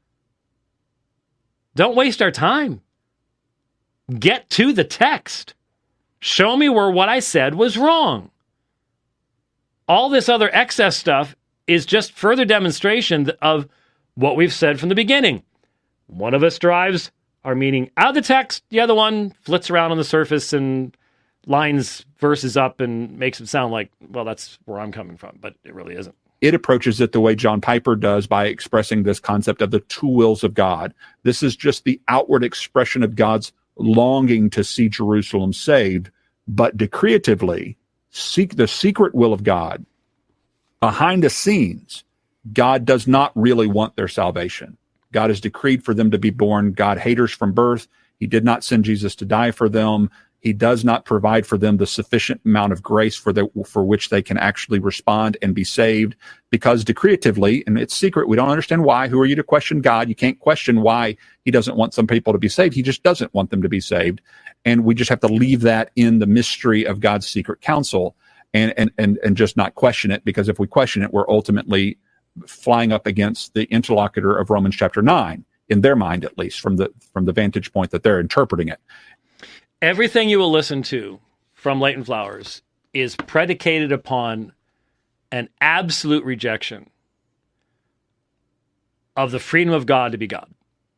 Don't waste our time. Get to the text. Show me where what I said was wrong. All this other excess stuff is just further demonstration of what we've said from the beginning. One of us derives our meaning out of the text, the other one flits around on the surface and lines verses up and makes it sound like, well, that's where I'm coming from, but it really isn't. It approaches it the way John Piper does by expressing this concept of the two wills of God. This is just the outward expression of God's longing to see Jerusalem saved, but decreatively, seek the secret will of God. Behind the scenes, God does not really want their salvation. God has decreed for them to be born God haters from birth. He did not send Jesus to die for them. He does not provide for them the sufficient amount of grace for which they can actually respond and be saved, because decreatively, and it's secret, we don't understand why. Who are you to question God? You can't question why he doesn't want some people to be saved. He just doesn't want them to be saved. And we just have to leave that in the mystery of God's secret counsel and just not question it, because if we question it, we're ultimately flying up against the interlocutor of Romans chapter 9, in their mind, at least from the vantage point that they're interpreting it. Everything you will listen to from Leighton Flowers is predicated upon an absolute rejection of the freedom of God to be God.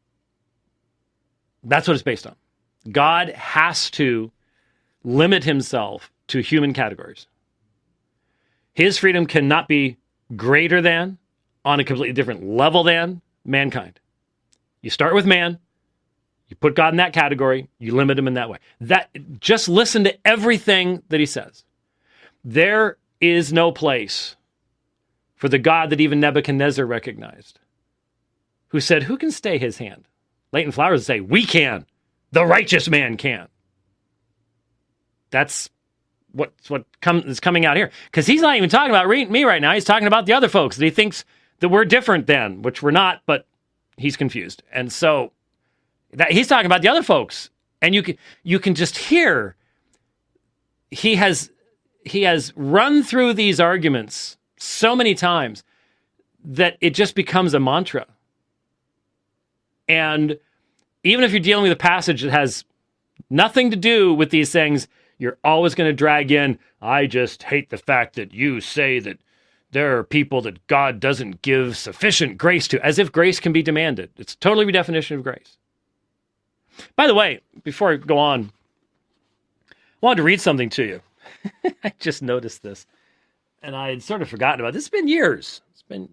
That's what it's based on. God has to limit himself to human categories. His freedom cannot be greater than, on a completely different level than, mankind. You start with man, you put God in that category, you limit him in that way. Just listen to everything that he says. There is no place for the God that even Nebuchadnezzar recognized, who said, who can stay his hand? Leighton Flowers would say, we can. The righteous man can. That's what is coming out here. Because he's not even talking about me right now. He's talking about the other folks that he thinks that we're different than, which we're not, but he's confused. And so he's talking about the other folks. And you can just hear he has run through these arguments so many times that it just becomes a mantra. And even if you're dealing with a passage that has nothing to do with these things, you're always going to drag in, I just hate the fact that you say that there are people that God doesn't give sufficient grace to, as if grace can be demanded. It's a totally redefinition of grace. By the way, before I go on, I wanted to read something to you. I just noticed this, and I had sort of forgotten about it. This has been years. It's been,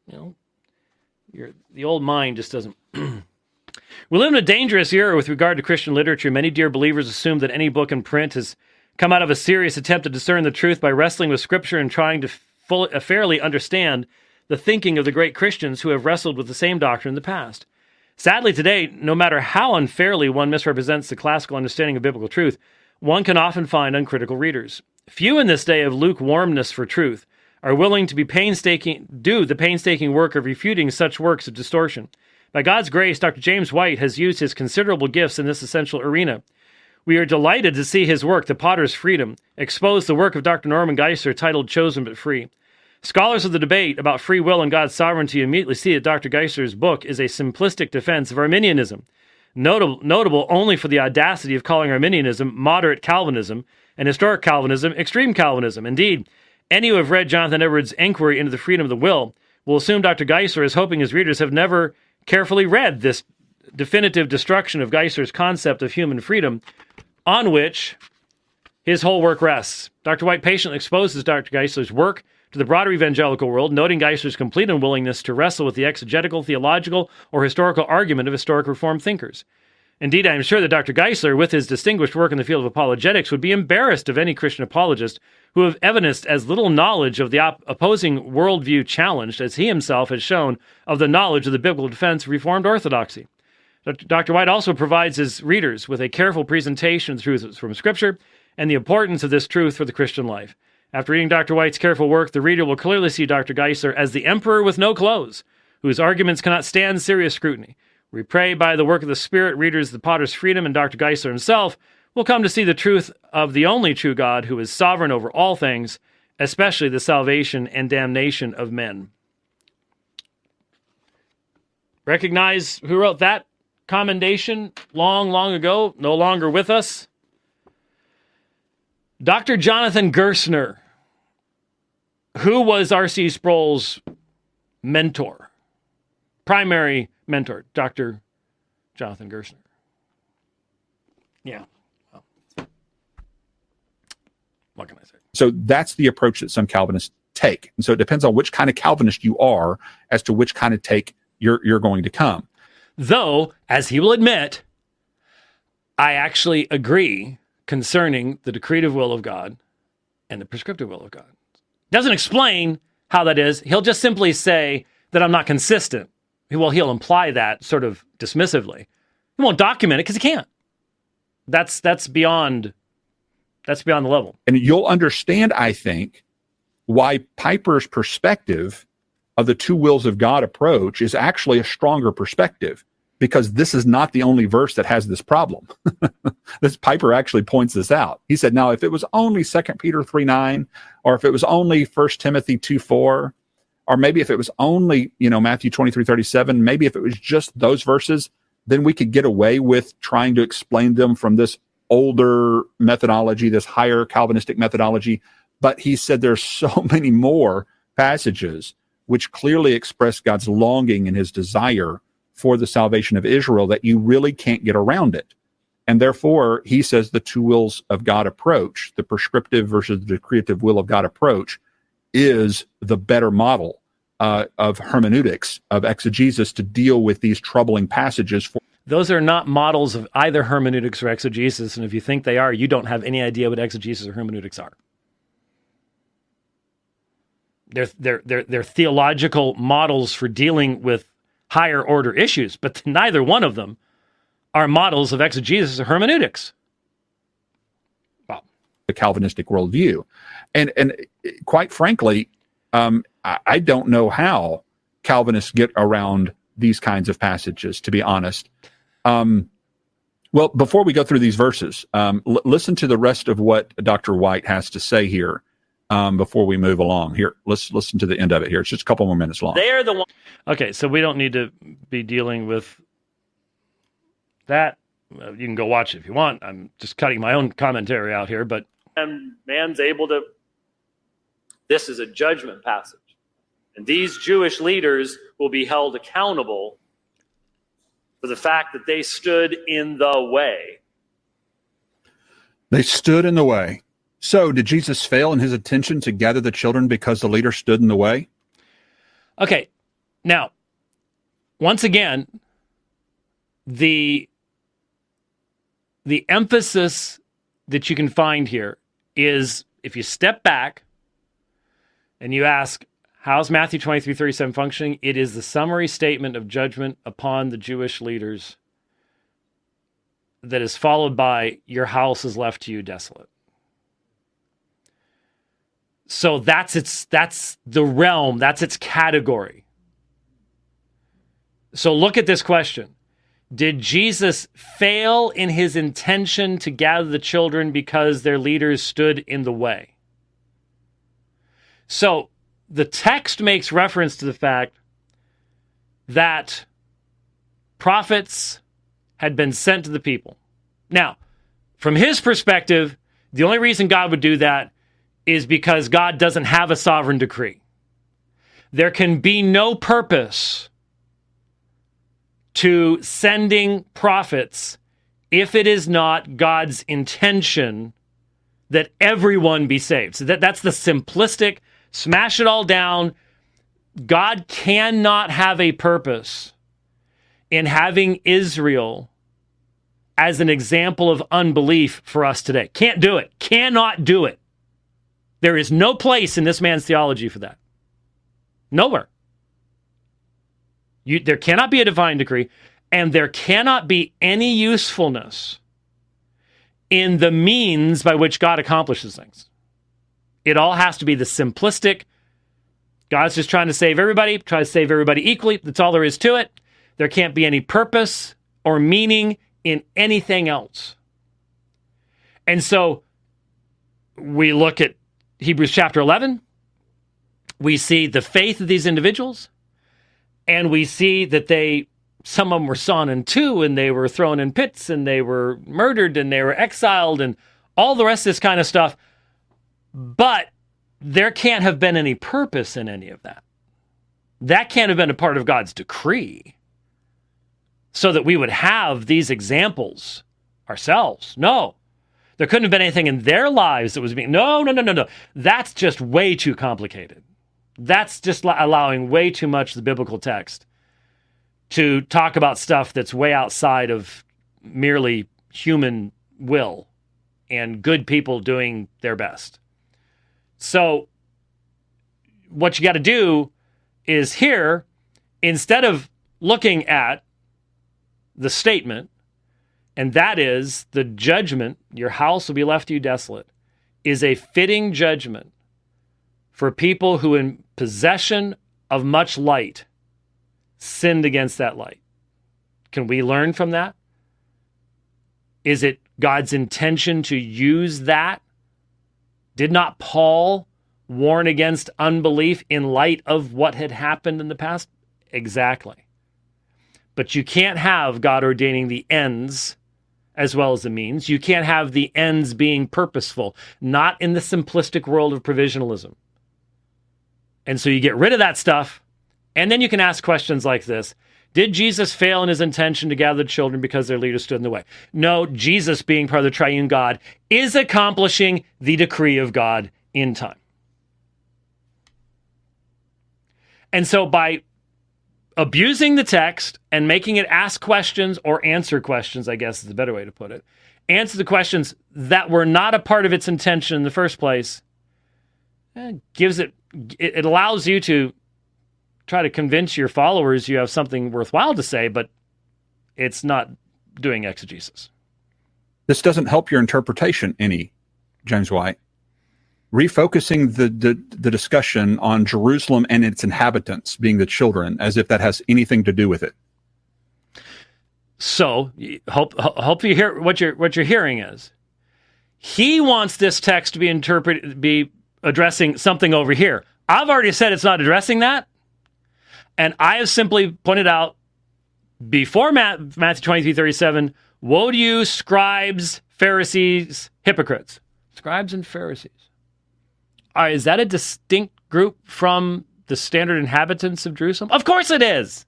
the old mind just doesn't... We live in a dangerous era with regard to Christian literature. Many dear believers assume that any book in print has come out of a serious attempt to discern the truth by wrestling with Scripture and trying to fairly understand the thinking of the great Christians who have wrestled with the same doctrine in the past. Sadly, today, no matter how unfairly one misrepresents the classical understanding of biblical truth, one can often find uncritical readers. Few in this day of lukewarmness for truth are willing to do the painstaking work of refuting such works of distortion. By God's grace, Dr. James White has used his considerable gifts in this essential arena. We are delighted to see his work, The Potter's Freedom, expose the work of Dr. Norman Geisler titled Chosen but Free. Scholars of the debate about free will and God's sovereignty immediately see that Dr. Geisler's book is a simplistic defense of Arminianism, notable only for the audacity of calling Arminianism moderate Calvinism and historic Calvinism extreme Calvinism. Indeed, any who have read Jonathan Edwards' Enquiry into the Freedom of the Will will assume Dr. Geisler is hoping his readers have never carefully read this definitive destruction of Geisler's concept of human freedom, on which his whole work rests. Dr. White patiently exposes Dr. Geisler's work to the broader evangelical world, noting Geisler's complete unwillingness to wrestle with the exegetical, theological, or historical argument of historic Reformed thinkers. Indeed, I am sure that Dr. Geisler, with his distinguished work in the field of apologetics, would be embarrassed of any Christian apologist who have evidenced as little knowledge of the opposing worldview challenged as he himself has shown of the knowledge of the biblical defense of Reformed orthodoxy. Dr. White also provides his readers with a careful presentation of truths from Scripture and the importance of this truth for the Christian life. After reading Dr. White's careful work, the reader will clearly see Dr. Geisler as the emperor with no clothes, whose arguments cannot stand serious scrutiny. We pray by the work of the Spirit, readers of the Potter's Freedom and Dr. Geisler himself will come to see the truth of the only true God who is sovereign over all things, especially the salvation and damnation of men. Recognize who wrote that commendation long, long ago, no longer with us? Dr. Jonathan Gerstner, who was R.C. Sproul's mentor, primary mentor, Dr. Jonathan Gerstner. Yeah. Well, what can I say? So that's the approach that some Calvinists take. And so it depends on which kind of Calvinist you are as to which kind of take you're going to come. Though, as he will admit, I actually agree concerning the decretive will of God and the prescriptive will of God. Doesn't explain how that is. He'll just simply say that I'm not consistent. Well, he'll imply that sort of dismissively. He won't document it because he can't. That's beyond the level. And you'll understand, I think, why Piper's perspective of the two wills of God approach is actually a stronger perspective, because this is not the only verse that has this problem. This Piper actually points this out. He said, now, if it was only 2 Peter 3:9, or if it was only 1 Timothy 2:4, or maybe if it was only, Matthew 23:37, maybe if it was just those verses, then we could get away with trying to explain them from this older methodology, this higher Calvinistic methodology. But he said there's so many more passages which clearly express God's longing and his desire for the salvation of Israel that you really can't get around it. And therefore, he says the two wills of God approach, the prescriptive versus the decretive will of God approach, is the better model of hermeneutics, of exegesis, to deal with these troubling passages. Those are not models of either hermeneutics or exegesis, and if you think they are, you don't have any idea what exegesis or hermeneutics are. They're theological models for dealing with higher order issues, but neither one of them are models of exegesis or hermeneutics. Well, the Calvinistic worldview. And quite frankly, I don't know how Calvinists get around these kinds of passages, to be honest. Well, before we go through these verses, listen to the rest of what Dr. White has to say here before we move along. Here, let's listen to the end of it here. It's just a couple more minutes long. They're the one. Okay, so we don't need to be dealing with that. You can go watch it if you want. I'm just cutting my own commentary out here, but man's able to. This is a judgment passage. And these Jewish leaders will be held accountable for the fact that they stood in the way. They stood in the way. So, did Jesus fail in his intention to gather the children because the leader stood in the way? Okay. Now, once again, the emphasis that you can find here is, if you step back and you ask, how's Matthew 23:37 functioning? It is the summary statement of judgment upon the Jewish leaders that is followed by, your house is left to you desolate. So that's the realm, that's its category. So look at this question. Did Jesus fail in his intention to gather the children because their leaders stood in the way? So the text makes reference to the fact that prophets had been sent to the people. Now, from his perspective, the only reason God would do that is because God doesn't have a sovereign decree. There can be no purpose to sending prophets if it is not God's intention that everyone be saved. So that's the simplistic, smash it all down. God cannot have a purpose in having Israel as an example of unbelief for us today. Can't do it. Cannot do it. There is no place in this man's theology for that. Nowhere. There cannot be a divine decree, and there cannot be any usefulness in the means by which God accomplishes things. It all has to be the simplistic, God's just trying to save everybody, try to save everybody equally. That's all there is to it. There can't be any purpose or meaning in anything else. And so we look at Hebrews chapter 11. We see the faith of these individuals, and we see that some of them were sawn in two, and they were thrown in pits, and they were murdered, and they were exiled, and all the rest of this kind of stuff. But there can't have been any purpose in any of that. That can't have been a part of God's decree so that we would have these examples ourselves. No. There couldn't have been anything in their lives that was being... No. That's just way too complicated. That's just allowing way too much of the biblical text to talk about stuff that's way outside of merely human will and good people doing their best. So what you got to do is here, instead of looking at the statement, and that is the judgment, your house will be left to you desolate, is a fitting judgment for people who in possession of much light sinned against that light. Can we learn from that? Is it God's intention to use that? Did not Paul warn against unbelief in light of what had happened in the past? Exactly. But you can't have God ordaining the ends as well as the means. You can't have the ends being purposeful, not in the simplistic world of provisionalism. And so you get rid of that stuff, and then you can ask questions like this. Did Jesus fail in his intention to gather the children because their leaders stood in the way? No, Jesus, being part of the triune God, is accomplishing the decree of God in time. And so by abusing the text and making it ask questions or answer questions, I guess is the better way to put it, answer the questions that were not a part of its intention in the first place, it allows you to try to convince your followers you have something worthwhile to say, but it's not doing exegesis. This doesn't help your interpretation any, James White. Refocusing the discussion on Jerusalem and its inhabitants being the children, as if that has anything to do with it. So, hope you hear what you're hearing is he wants this text to be addressing something over here. I've already said it's not addressing that. And I have simply pointed out before Matthew 23:37, woe to you, scribes, Pharisees, hypocrites. Scribes and Pharisees. Is that a distinct group from the standard inhabitants of Jerusalem? Of course it is.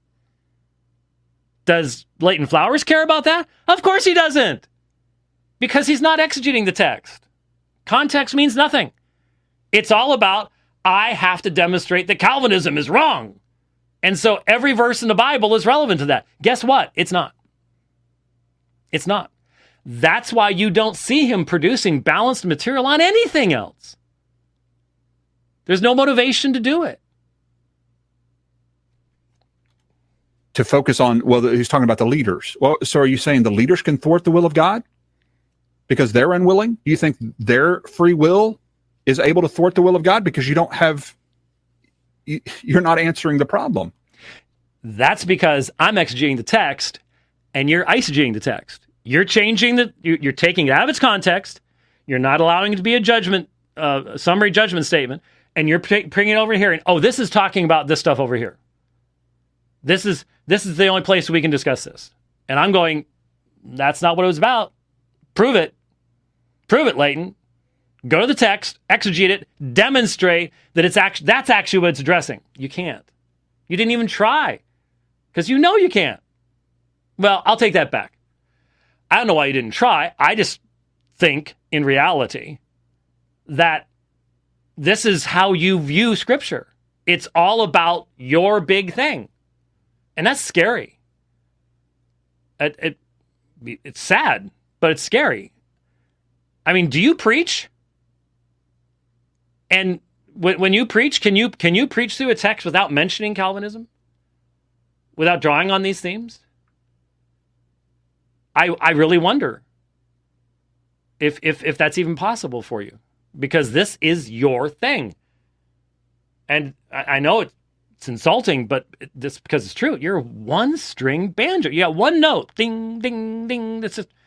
Does Leighton Flowers care about that? Of course he doesn't. Because he's not exegeting the text. Context means nothing. It's all about, I have to demonstrate that Calvinism is wrong. And so every verse in the Bible is relevant to that. Guess what? It's not. It's not. That's why you don't see him producing balanced material on anything else. There's no motivation to do it. To focus on, he's talking about the leaders. Well, so are you saying the leaders can thwart the will of God because they're unwilling? Do you think their free will is able to thwart the will of God because you're not answering the problem? That's because I'm exegeting the text and you're eisegeting the text. You're changing you're taking it out of its context. You're not allowing it to be a judgment, summary judgment statement. And you're bringing it over here. And, this is talking about this stuff over here. This is the only place we can discuss this. And I'm going, that's not what it was about. Prove it. Prove it, Leighton. Go to the text, exegete it, demonstrate that that's actually what it's addressing. You can't. You didn't even try. Because you know you can't. Well, I'll take that back. I don't know why you didn't try. I just think, in reality, that this is how you view Scripture. It's all about your big thing. And that's scary. It's sad, but it's scary. I mean, do you preach? And when you preach, can you preach through a text without mentioning Calvinism? Without drawing on these themes? I really wonder if that's even possible for you, because this is your thing. And I know it's insulting, but this because it's true. You're a one-string banjo. You got one note, ding, ding, ding.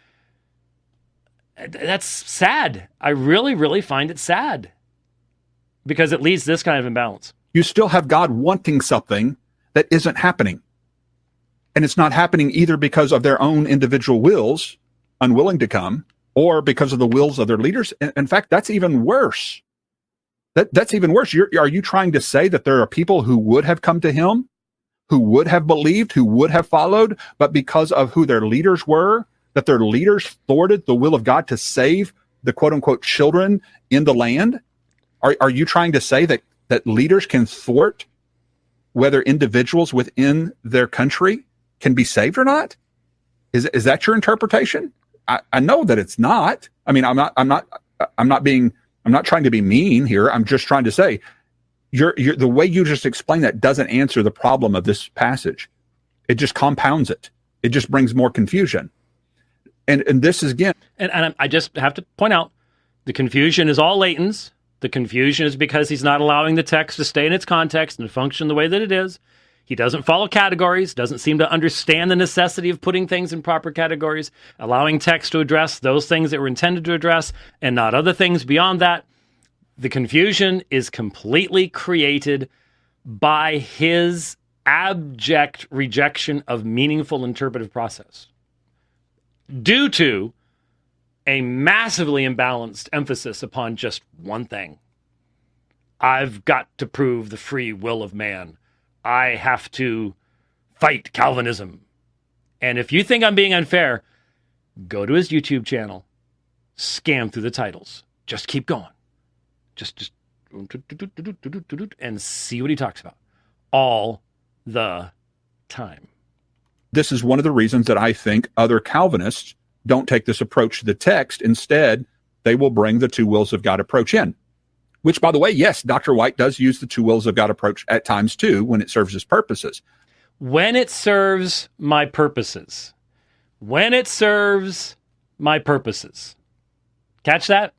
That's sad. I really, really find it sad because it leads to this kind of imbalance. You still have God wanting something that isn't happening. And it's not happening either because of their own individual wills, unwilling to come, or because of the wills of their leaders. In fact, that's even worse. That's even worse. Are you trying to say that there are people who would have come to him, who would have believed, who would have followed, but because of who their leaders were, that their leaders thwarted the will of God to save the quote-unquote children in the land? Are you trying to say that leaders can thwart whether individuals within their country can be saved or not? Is that your interpretation? I know that it's not. I mean, I'm not trying to be mean here. I'm just trying to say the way you just explained that doesn't answer the problem of this passage. It just compounds it. It just brings more confusion. And this is again. And I just have to point out the confusion is all Leighton's. The confusion is because he's not allowing the text to stay in its context and function the way that it is. He doesn't follow categories, doesn't seem to understand the necessity of putting things in proper categories, allowing text to address those things that were intended to address and not other things beyond that. The confusion is completely created by his abject rejection of meaningful interpretive process due to a massively imbalanced emphasis upon just one thing. I've got to prove the free will of man. I have to fight Calvinism. And if you think I'm being unfair, go to his YouTube channel, scan through the titles. Just keep going. Just and see what he talks about all the time. This is one of the reasons that I think other Calvinists don't take this approach to the text. Instead, they will bring the two wills of God approach in. Which, by the way, yes, Dr. White does use the two wills of God approach at times, too, when it serves his purposes. When it serves my purposes. When it serves my purposes. Catch that?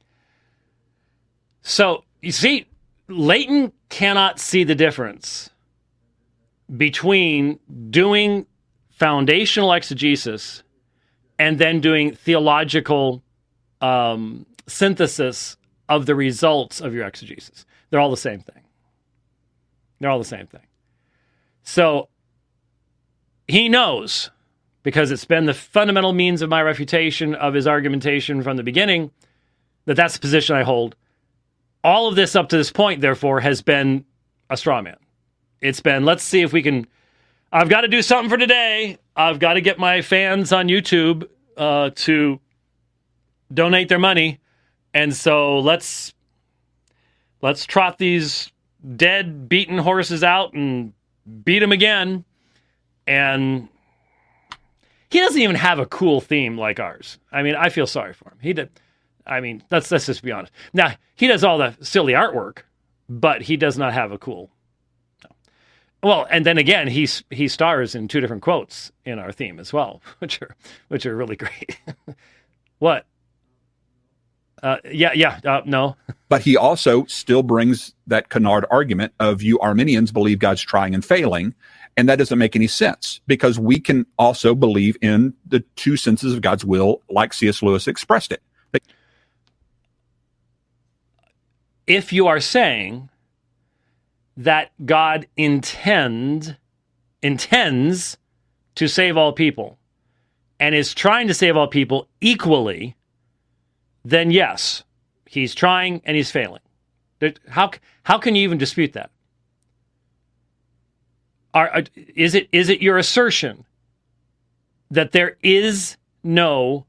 So, you see, Leighton cannot see the difference between doing foundational exegesis and then doing theological synthesis of the results of your exegesis. They're all the same thing. They're all the same thing. So he knows, because it's been the fundamental means of my refutation of his argumentation from the beginning, that that's the position I hold. All of this up to this point, therefore, has been a straw man. It's been, let's see if we can, I've got to do something for today. I've got to get my fans on YouTube to donate their money. And so let's trot these dead, beaten horses out and beat them again. And he doesn't even have a cool theme like ours. I mean, I feel sorry for him. He did. I mean, let's just be honest. Now, he does all the silly artwork, but he does not have a cool. No. Well, and then again, he stars in two different quotes in our theme as well, which are really great. What? No. But he also still brings that canard argument of you Arminians believe God's trying and failing, and that doesn't make any sense because we can also believe in the two senses of God's will like C.S. Lewis expressed it. If you are saying that God intends to save all people and is trying to save all people equally, then yes, he's trying and he's failing. How can you even dispute that? Is it your assertion that there is no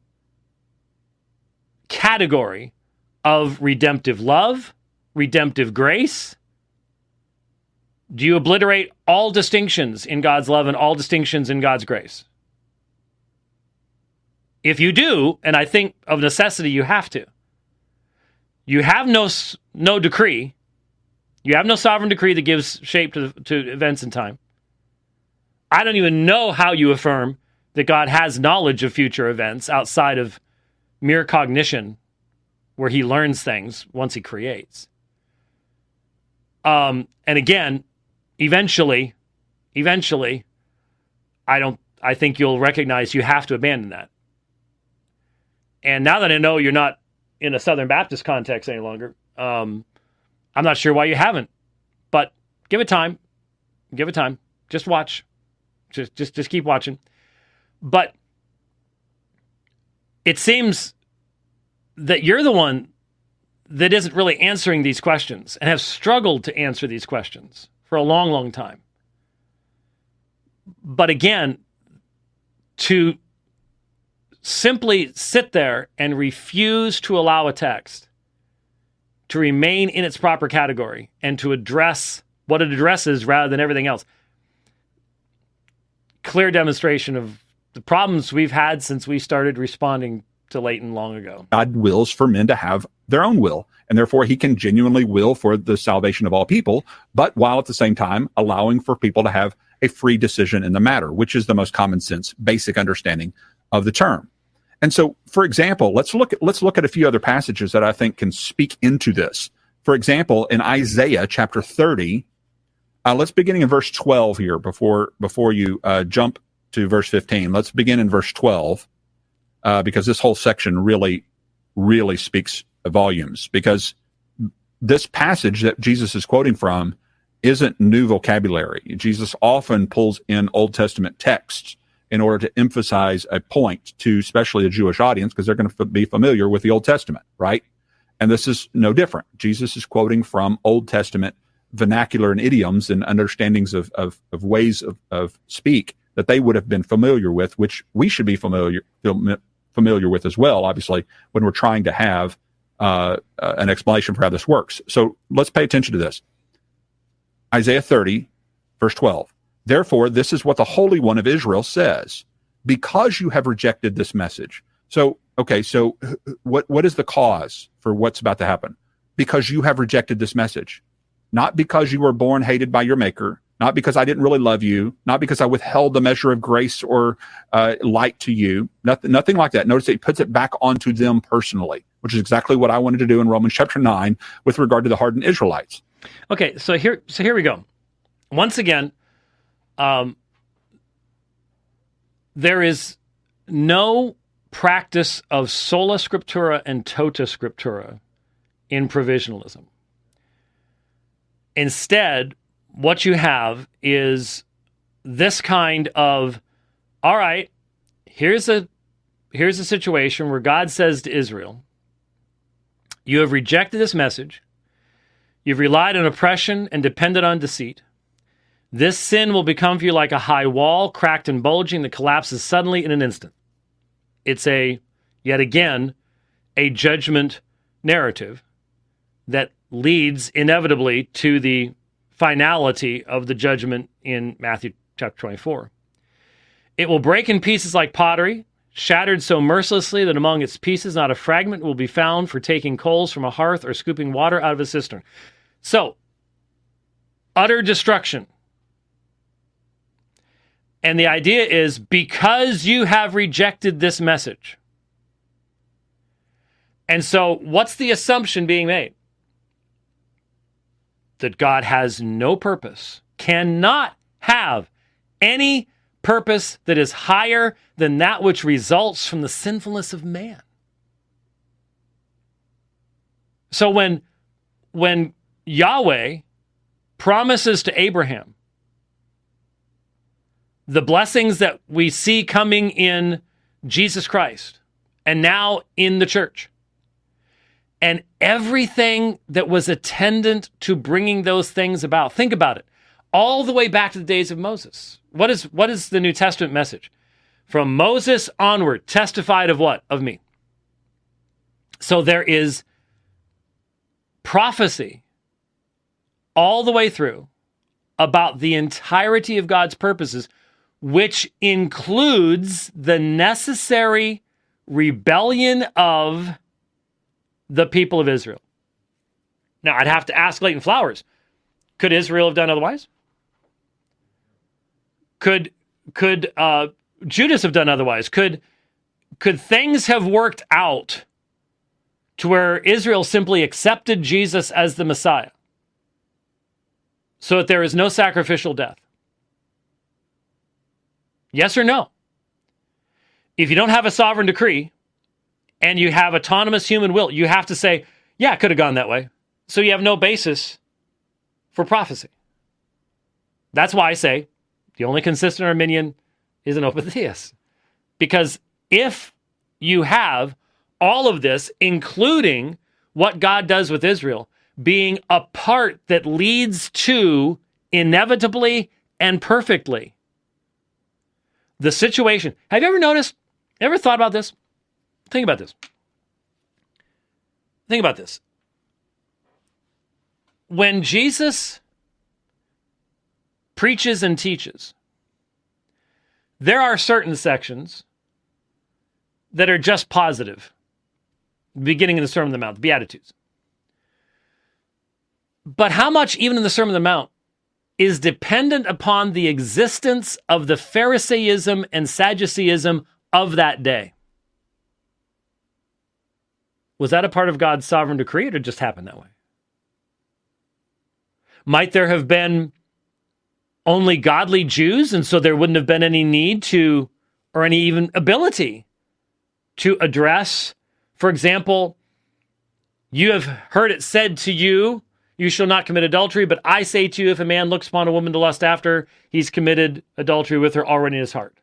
category of redemptive love, redemptive grace? Do you obliterate all distinctions in God's love and all distinctions in God's grace? If you do, and I think of necessity you have to, you have no decree. You have no sovereign decree that gives shape to events in time. I don't even know how you affirm that God has knowledge of future events outside of mere cognition, where he learns things once he creates. And again, eventually, I think you'll recognize you have to abandon that. And now that I know you're not in a Southern Baptist context any longer, I'm not sure why you haven't. But give it time. Give it time. Just watch. Just keep watching. But it seems that you're the one that isn't really answering these questions and have struggled to answer these questions for a long, long time. But again, to simply sit there and refuse to allow a text to remain in its proper category and to address what it addresses rather than everything else. Clear demonstration of the problems we've had since we started responding to Leighton long ago. God wills for men to have their own will, and therefore he can genuinely will for the salvation of all people, but while at the same time allowing for people to have a free decision in the matter, which is the most common sense, basic understanding of the term. And so, for example, let's look at a few other passages that I think can speak into this. For example, in Isaiah chapter 30, let's begin in verse 12 here before you jump to verse 15. Let's begin in verse 12 because this whole section really speaks volumes, because this passage that Jesus is quoting from isn't new vocabulary. Jesus often pulls in Old Testament texts in order to emphasize a point to especially a Jewish audience, because they're going to be familiar with the Old Testament, right? And this is no different. Jesus is quoting from Old Testament vernacular and idioms and understandings of ways of speak that they would have been familiar with, which we should be familiar with as well, obviously, when we're trying to have an explanation for how this works. So let's pay attention to this. Isaiah 30, verse 12. Therefore, this is what the Holy One of Israel says, because you have rejected this message. So what is the cause for what's about to happen? Because you have rejected this message. Not because you were born hated by your maker, not because I didn't really love you, not because I withheld the measure of grace or light to you, nothing like that. Notice that he puts it back onto them personally, which is exactly what I wanted to do in Romans chapter 9 with regard to the hardened Israelites. Okay, so here we go. Once again, there is no practice of sola scriptura and tota scriptura in provisionalism. Instead, what you have is this kind of, all right, here's a situation where God says to Israel, you have rejected this message. You've relied on oppression and depended on deceit. This sin will become for you like a high wall, cracked and bulging, that collapses suddenly in an instant. It's yet again, a judgment narrative that leads inevitably to the finality of the judgment in Matthew chapter 24. It will break in pieces like pottery, shattered so mercilessly that among its pieces not a fragment will be found for taking coals from a hearth or scooping water out of a cistern. So, utter destruction. And the idea is, because you have rejected this message. And so, what's the assumption being made? That God has no purpose, cannot have any purpose that is higher than that which results from the sinfulness of man. So when Yahweh promises to Abraham the blessings that we see coming in Jesus Christ and now in the church, and everything that was attendant to bringing those things about. Think about it. All the way back to the days of Moses. What is the New Testament message? from Moses onward, testified of what? Of me. So there is prophecy all the way through about the entirety of God's purposes, which includes the necessary rebellion of the people of Israel. Now, I'd have to ask Leighton Flowers, could Israel have done otherwise? Could Judas have done otherwise? Could things have worked out to where Israel simply accepted Jesus as the Messiah so that there is no sacrificial death? Yes or no? If you don't have a sovereign decree and you have autonomous human will, you have to say, yeah, it could have gone that way. So you have no basis for prophecy. That's why I say the only consistent Arminian is an open theist. Because if you have all of this, including what God does with Israel, being a part that leads to inevitably and perfectly the situation. Have you ever noticed, ever thought about this? Think about this. Think about this. When Jesus preaches and teaches, there are certain sections that are just positive, beginning in the Sermon on the Mount, the Beatitudes. But how much, even in the Sermon on the Mount, is dependent upon the existence of the Pharisaism and Sadduceeism of that day? Was that a part of God's sovereign decree, or did it just happen that way? Might there have been only godly Jews, and so there wouldn't have been any need to, or any even ability to address, for example, you have heard it said to you, you shall not commit adultery, but I say to you, if a man looks upon a woman to lust after, he's committed adultery with her already in his heart.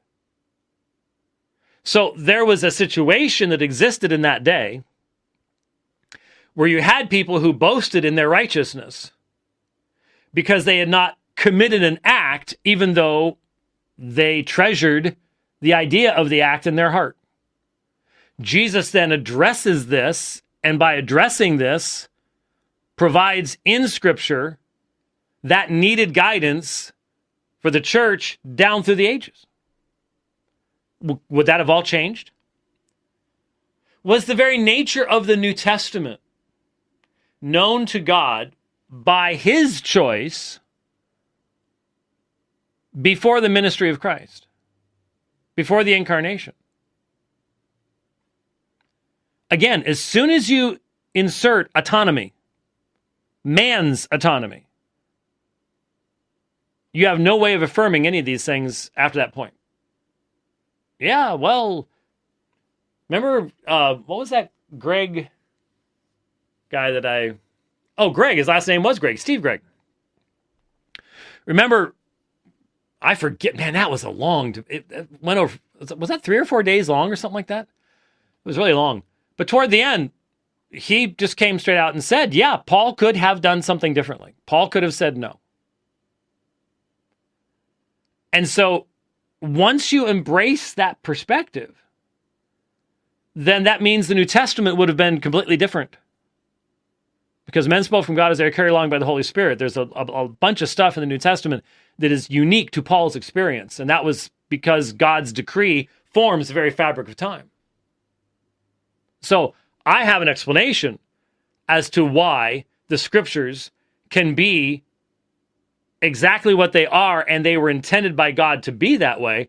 So there was a situation that existed in that day where you had people who boasted in their righteousness because they had not committed an act, even though they treasured the idea of the act in their heart. Jesus then addresses this, and by addressing this, provides in Scripture that needed guidance for the church down through the ages. Would that have all changed? Was the very nature of the New Testament known to God by his choice before the ministry of Christ, before the incarnation? Again, as soon as you insert autonomy, man's autonomy, you have no way of affirming any of these things after that point. Yeah, well, remember, what was that Greg guy that Greg, his last name was Greg, Steve Gregg. Remember, I forget, man, that was a long, it went over, was that 3 or 4 days long or something like that? It was really long. But toward the end, he just came straight out and said, yeah, Paul could have done something differently. Paul could have said no. And so once you embrace that perspective, then that means the New Testament would have been completely different. Because men spoke from God as they are carried along by the Holy Spirit. There's a bunch of stuff in the New Testament that is unique to Paul's experience. And that was because God's decree forms the very fabric of time. So I have an explanation as to why the Scriptures can be exactly what they are, and they were intended by God to be that way.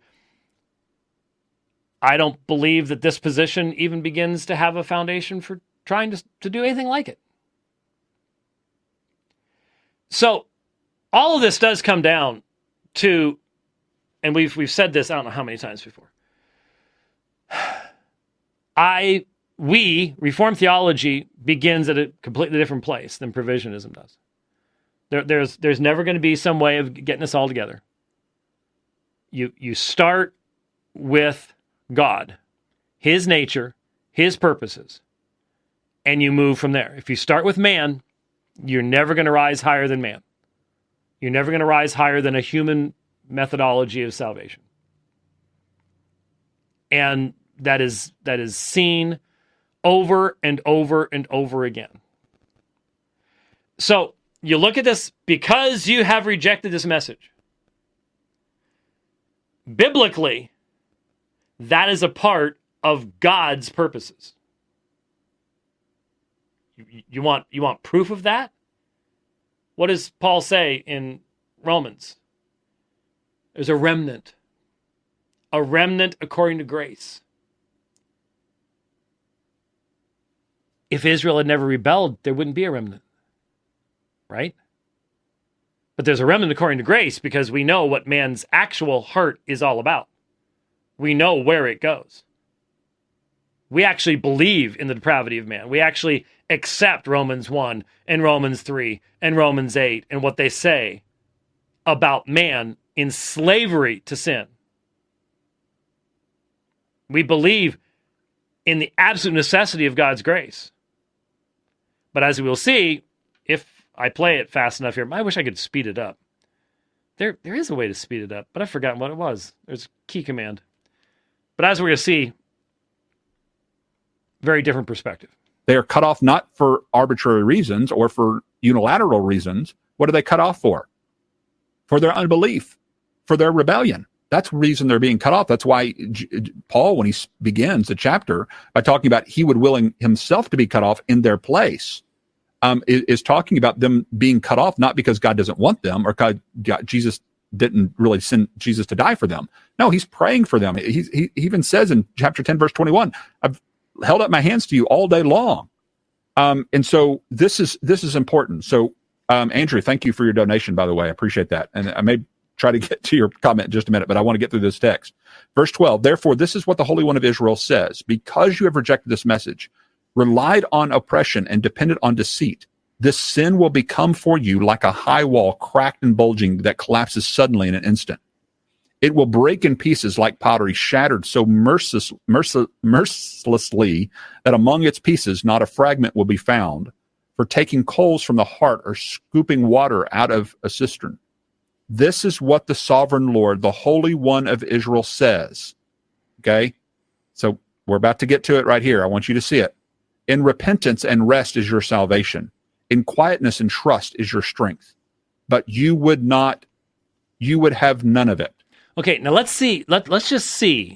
I don't believe that this position even begins to have a foundation for trying to do anything like it. So all of this does come down to, and we've said this, I don't know how many times before. Reformed theology begins at a completely different place than provisionism does. There's never going to be some way of getting us all together. You start with God, his nature, his purposes, and you move from there. If you start with man, you're never going to rise higher than man. You're never going to rise higher than a human methodology of salvation. And that is seen over and over and over again. So you look at this, because you have rejected this message. Biblically, that is a part of God's purposes. You want proof of that? What does Paul say in Romans? There's a remnant according to grace. If Israel had never rebelled, there wouldn't be a remnant, right? But there's a remnant according to grace because we know what man's actual heart is all about. We know where it goes. We actually believe in the depravity of man. We actually accept Romans 1 and Romans 3 and Romans 8 and what they say about man in slavery to sin. We believe in the absolute necessity of God's grace. But as we will see, if I play it fast enough here, I wish I could speed it up. There is a way to speed it up, but I've forgotten what it was. There's a key command. But as we're going to see, very different perspective. They are cut off not for arbitrary reasons or for unilateral reasons. What are they cut off for? For their unbelief, for their rebellion. That's the reason they're being cut off. That's why Paul, when he begins the chapter by talking about he would willing himself to be cut off in their place, is talking about them being cut off not because God doesn't want them or Jesus didn't really send Jesus to die for them. No, he's praying for them. He even says in chapter 10, verse 21, I've held up my hands to you all day long. And so this is important. So, Andrew, thank you for your donation, by the way. I appreciate that. And I may try to get to your comment in just a minute, but I want to get through this text. Verse 12, therefore, this is what the Holy One of Israel says. Because you have rejected this message, relied on oppression and depended on deceit, this sin will become for you like a high wall cracked and bulging that collapses suddenly in an instant. It will break in pieces like pottery, shattered so mercilessly that among its pieces not a fragment will be found, for taking coals from the heart or scooping water out of a cistern. This is what the sovereign Lord, the Holy One of Israel, says. Okay? So we're about to get to it right here. I want you to see it. In repentance and rest is your salvation. In quietness and trust is your strength. But you would have none of it. Okay, now let's see. Let's just see.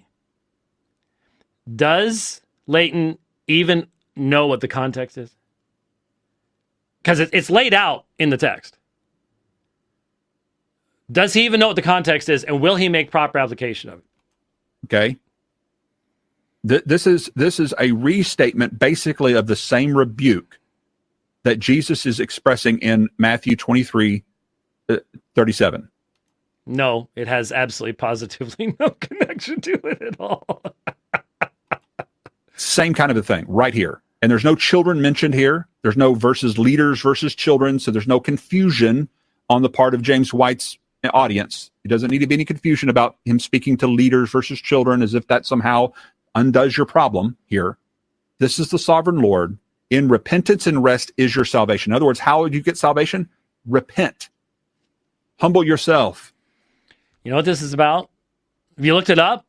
Does Leighton even know what the context is? Because it's laid out in the text. Does he even know what the context is, and will he make proper application of it? Okay. This is a restatement, basically, of the same rebuke that Jesus is expressing in Matthew 23:37. No, it has absolutely positively no connection to it at all. Same kind of a thing right here. And there's no children mentioned here. There's no versus leaders versus children. So there's no confusion on the part of James White's audience. It doesn't need to be any confusion about him speaking to leaders versus children as if that somehow undoes your problem here. This is the sovereign Lord. In repentance and rest is your salvation. In other words, how would you get salvation? Repent. Humble yourself. You know what this is about? Have you looked it up?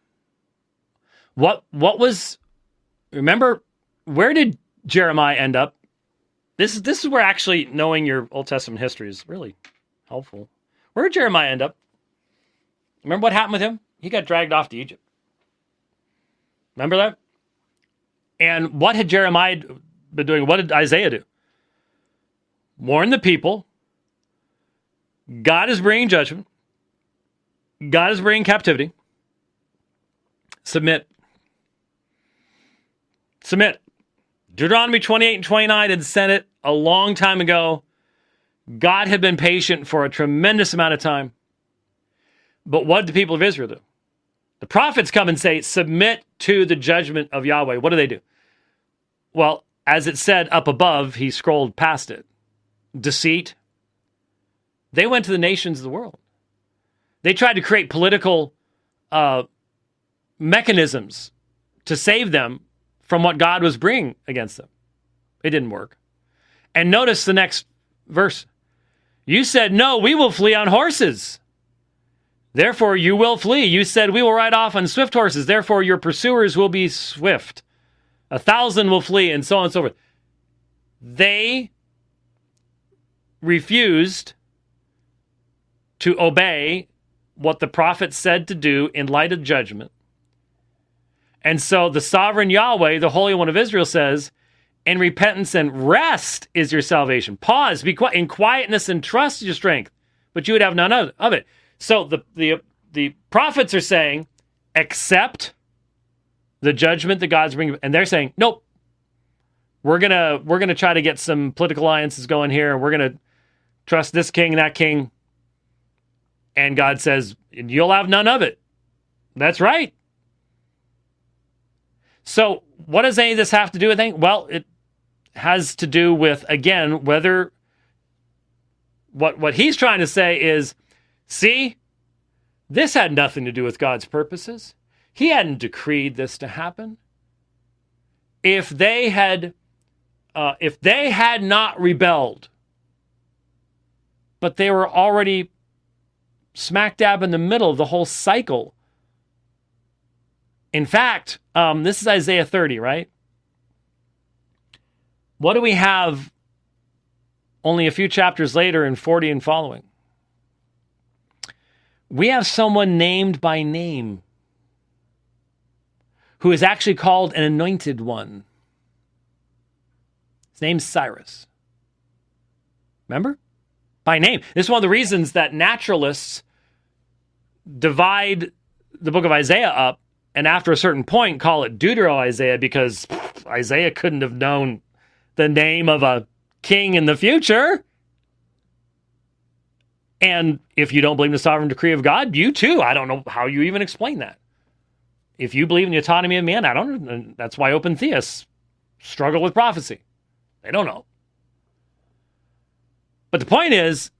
What was, remember, where did Jeremiah end up? This is where actually knowing your Old Testament history is really helpful. Where did Jeremiah end up? Remember what happened with him? He got dragged off to Egypt. Remember that? And what had Jeremiah been doing? What did Isaiah do? Warn the people. God is bringing judgment. God is bringing captivity. Submit. Deuteronomy 28 and 29 had said it a long time ago. God had been patient for a tremendous amount of time. But what did the people of Israel do? The prophets come and say, submit to the judgment of Yahweh. What do? Well, as it said up above, he scrolled past it. Deceit. They went to the nations of the world. They tried to create political mechanisms to save them from what God was bringing against them. It didn't work. And notice the next verse. You said, no, we will flee on horses. Therefore you will flee. You said, we will ride off on swift horses. Therefore your pursuers will be swift. 1,000 will flee, and so on and so forth. They refused to obey what the prophet said to do in light of judgment. And so the sovereign Yahweh, the Holy One of Israel, says, in repentance and rest is your salvation. Pause, be quiet. In quietness and trust is your strength, but you would have none of it. So the prophets are saying, accept the judgment that God's bringing, and they're saying, nope. We're gonna try to get some political alliances going here. We're gonna trust this king, that king. And God says, you'll have none of it. That's right. So what does any of this have to do with anything? Well, it has to do with, again, whether what he's trying to say is, see, this had nothing to do with God's purposes. He hadn't decreed this to happen. If they had not rebelled, but they were already smack dab in the middle of the whole cycle. In fact, this is Isaiah 30, right? What do we have only a few chapters later in 40 and following? We have someone named by name who is actually called an anointed one. His name's Cyrus. Remember? By name. This is one of the reasons that naturalists divide the book of Isaiah up and after a certain point call it Deutero-Isaiah, because Isaiah couldn't have known the name of a king in the future. And if you don't believe in the sovereign decree of God, you too. I don't know how you even explain that. If you believe in the autonomy of man, I don't know. That's why open theists struggle with prophecy. They don't know. But the point is,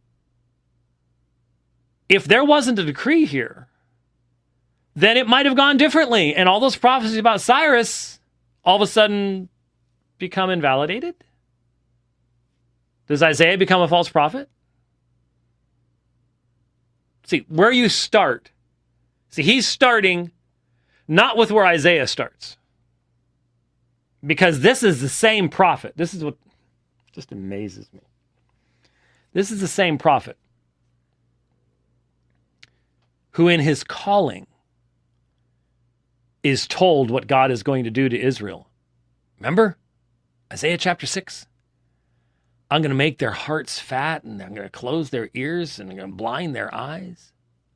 if there wasn't a decree here, then it might have gone differently. And all those prophecies about Cyrus all of a sudden become invalidated. Does Isaiah become a false prophet? See, where you start. See, he's starting not with where Isaiah starts. Because this is the same prophet. This is what just amazes me. This is the same prophet who in his calling is told what God is going to do to Israel. Remember? Isaiah chapter 6. I'm going to make their hearts fat, and I'm going to close their ears, and I'm going to blind their eyes.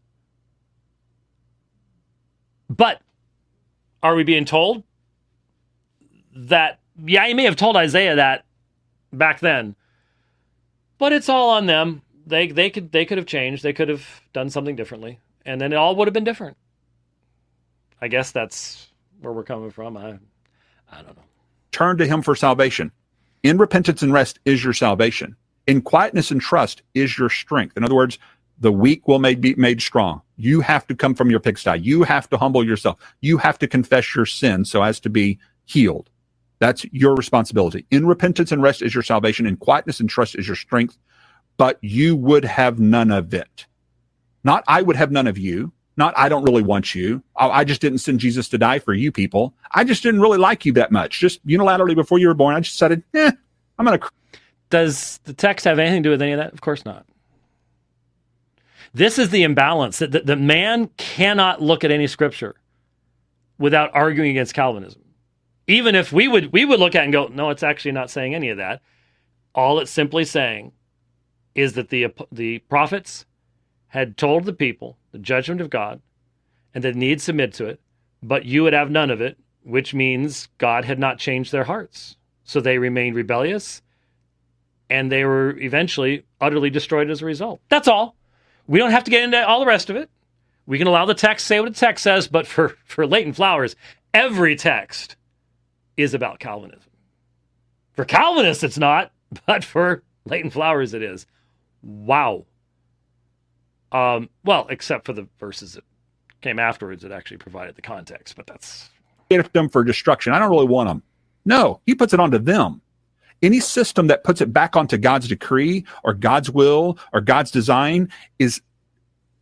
But are we being told that, yeah, he may have told Isaiah that back then, but it's all on them. They could have changed. They could have done something differently, and then it all would have been different. I guess that's where we're coming from. I don't know. Turn to him for salvation. In repentance and rest is your salvation. In quietness and trust is your strength. In other words, the weak will be made strong. You have to come from your pigsty. You have to humble yourself. You have to confess your sin so as to be healed. That's your responsibility. In repentance and rest is your salvation. In quietness and trust is your strength. But you would have none of it. Not I would have none of you. Not I don't really want you. I just didn't send Jesus to die for you people. I just didn't really like you that much. Just unilaterally before you were born, I just decided, I'm going to... Does the text have anything to do with any of that? Of course not. This is the imbalance. That the man cannot look at any scripture without arguing against Calvinism. Even if we would look at it and go, no, it's actually not saying any of that. All it's simply saying is that the prophets had told the people the judgment of God and that need submit to it, but you would have none of it, which means God had not changed their hearts. So they remained rebellious, and they were eventually utterly destroyed as a result. That's all. We don't have to get into all the rest of it. We can allow the text to say what the text says, but for Leighton Flowers, every text is about Calvinism. For Calvinists, it's not, but for Leighton Flowers, it is. Wow. Well, except for the verses that came afterwards that actually provided the context, but that's... them for destruction. I don't really want them. No, he puts it onto them. Any system that puts it back onto God's decree or God's will or God's design is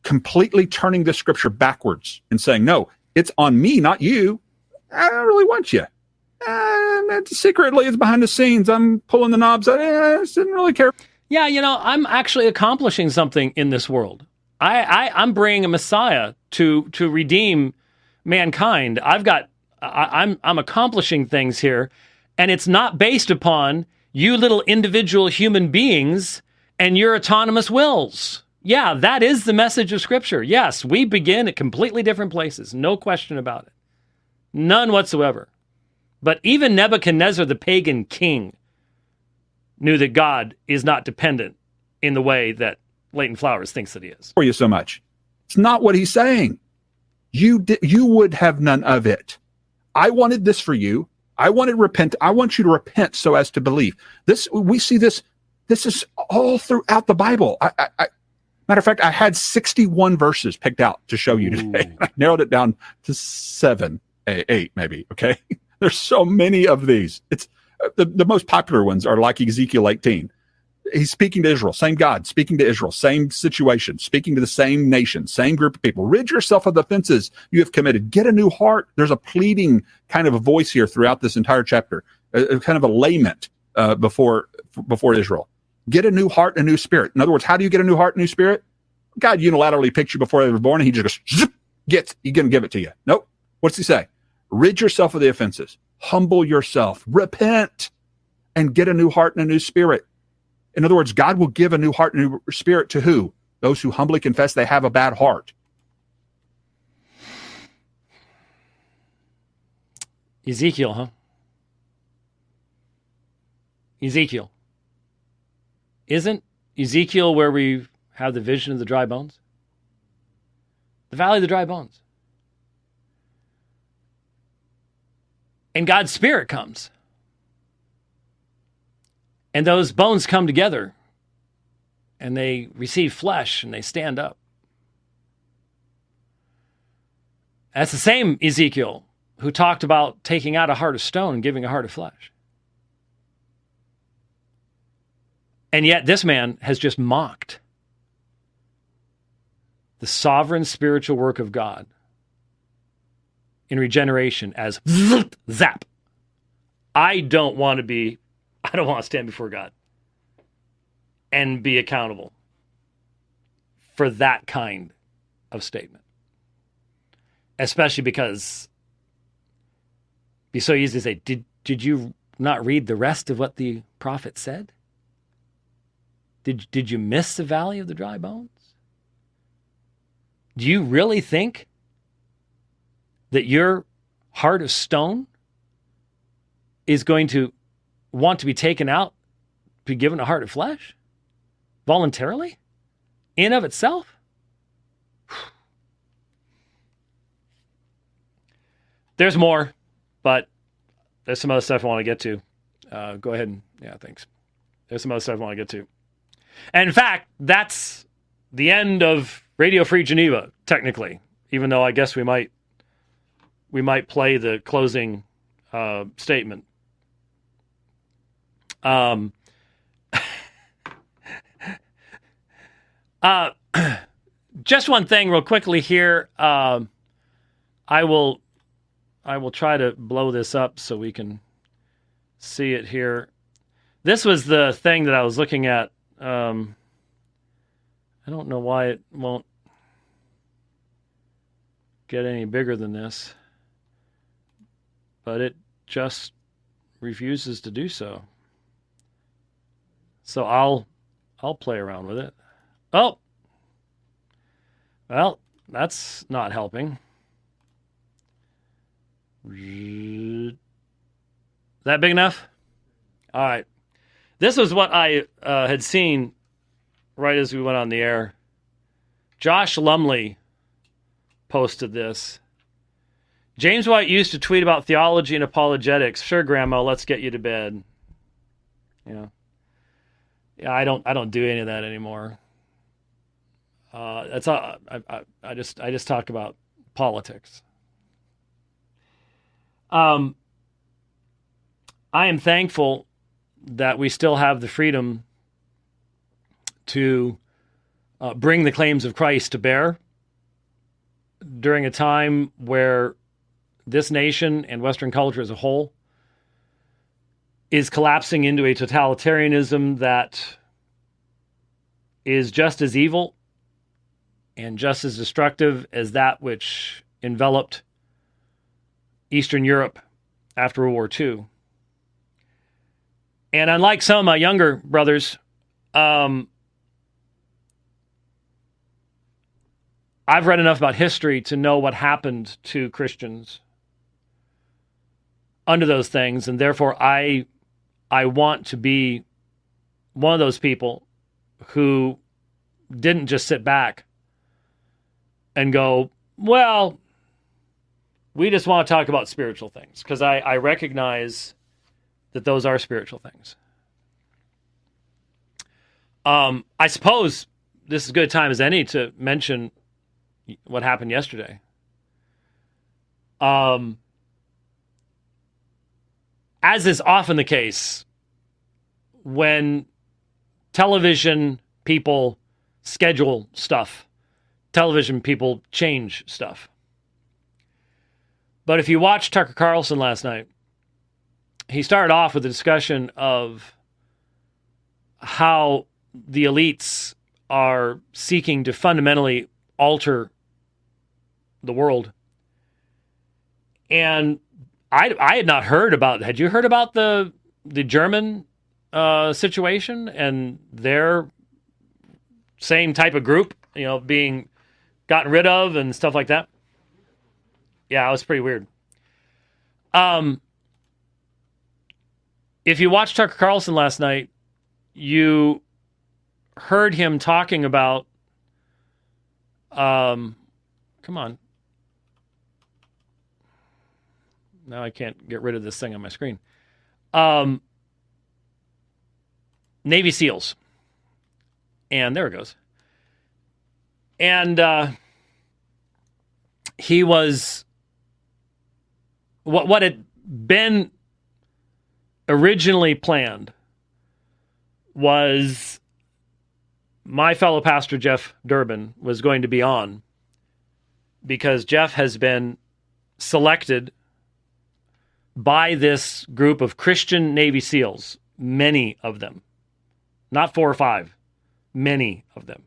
completely turning the scripture backwards and saying, no, it's on me, not you. I don't really want you. Secretly, it's behind the scenes. I'm pulling the knobs. I just didn't really care. Yeah, I'm actually accomplishing something in this world. I'm bringing a Messiah to redeem mankind. I'm accomplishing things here, and it's not based upon you little individual human beings and your autonomous wills. Yeah, that is the message of Scripture. Yes, we begin at completely different places. No question about it. None whatsoever. But even Nebuchadnezzar, the pagan king, knew that God is not dependent in the way that Leighton Flowers thinks that he is. For you so much. It's not what he's saying. You would have none of it. I wanted this for you. I want you to repent so as to believe. We see this. This is all throughout the Bible. Matter of fact, I had 61 verses picked out to show you today. I narrowed it down to 7, 8 maybe. Okay. There's so many of these. It's the most popular ones are like Ezekiel 18. He's speaking to Israel, same God, speaking to Israel, same situation, speaking to the same nation, same group of people. Rid yourself of the offenses you have committed. Get a new heart. There's a pleading kind of a voice here throughout this entire chapter, kind of a lament before Israel. Get a new heart and a new spirit. In other words, how do you get a new heart and a new spirit? God unilaterally picked you before they were born, and he just goes, zip, he's going to give it to you. Nope. What's he say? Rid yourself of the offenses. Humble yourself. Repent and get a new heart and a new spirit. In other words, God will give a new heart and a new spirit to who? Those who humbly confess they have a bad heart. Ezekiel, huh? Ezekiel. Isn't Ezekiel where we have the vision of the dry bones? The valley of the dry bones. And God's Spirit comes. And those bones come together. And they receive flesh and they stand up. That's the same Ezekiel who talked about taking out a heart of stone and giving a heart of flesh. And yet this man has just mocked the sovereign spiritual work of God in regeneration as zap. I don't want to stand before God and be accountable for that kind of statement. Especially because it'd be so easy to say, did you not read the rest of what the prophet said? Did you miss the valley of the dry bones? Do you really think that your heart of stone is going to want to be taken out, be given a heart of flesh? Voluntarily? In of itself? There's more, but there's some other stuff I want to get to. Go ahead and, thanks. There's some other stuff I want to get to. And in fact, that's the end of Radio Free Geneva, technically, even though I guess we might play the closing statement. Just one thing real quickly here. I will try to blow this up so we can see it here. This was the thing that I was looking at. I don't know why it won't get any bigger than this, but it just refuses to do so. So I'll play around with it. Oh, well, that's not helping. Is that big enough? All right. This was what I had seen right as we went on the air. Josh Lumley posted this. James White used to tweet about theology and apologetics. Sure, Grandma, let's get you to bed. Yeah, I don't do any of that anymore. That's all. I just talk about politics. I am thankful that we still have the freedom to bring the claims of Christ to bear during a time where this nation and Western culture as a whole is collapsing into a totalitarianism that is just as evil and just as destructive as that which enveloped Eastern Europe after World War II. And unlike some of my younger brothers, I've read enough about history to know what happened to Christians under those things, and therefore I want to be one of those people who didn't just sit back and go, well, we just want to talk about spiritual things, because I recognize that those are spiritual things. I suppose this is a good time as any to mention what happened yesterday. As is often the case, when television people schedule stuff, television people change stuff. But if you watched Tucker Carlson last night, he started off with a discussion of how the elites are seeking to fundamentally alter the world. And I had not heard about, had you heard about the German situation and their same type of group, being gotten rid of and stuff like that? Yeah, it was pretty weird. If you watched Tucker Carlson last night, you heard him talking about, come on. Now I can't get rid of this thing on my screen. Navy SEALs. And there it goes. And he was, what had been originally planned was my fellow pastor, Jeff Durbin, was going to be on because Jeff has been selected by this group of Christian Navy SEALs, many of them, not 4 or 5, many of them,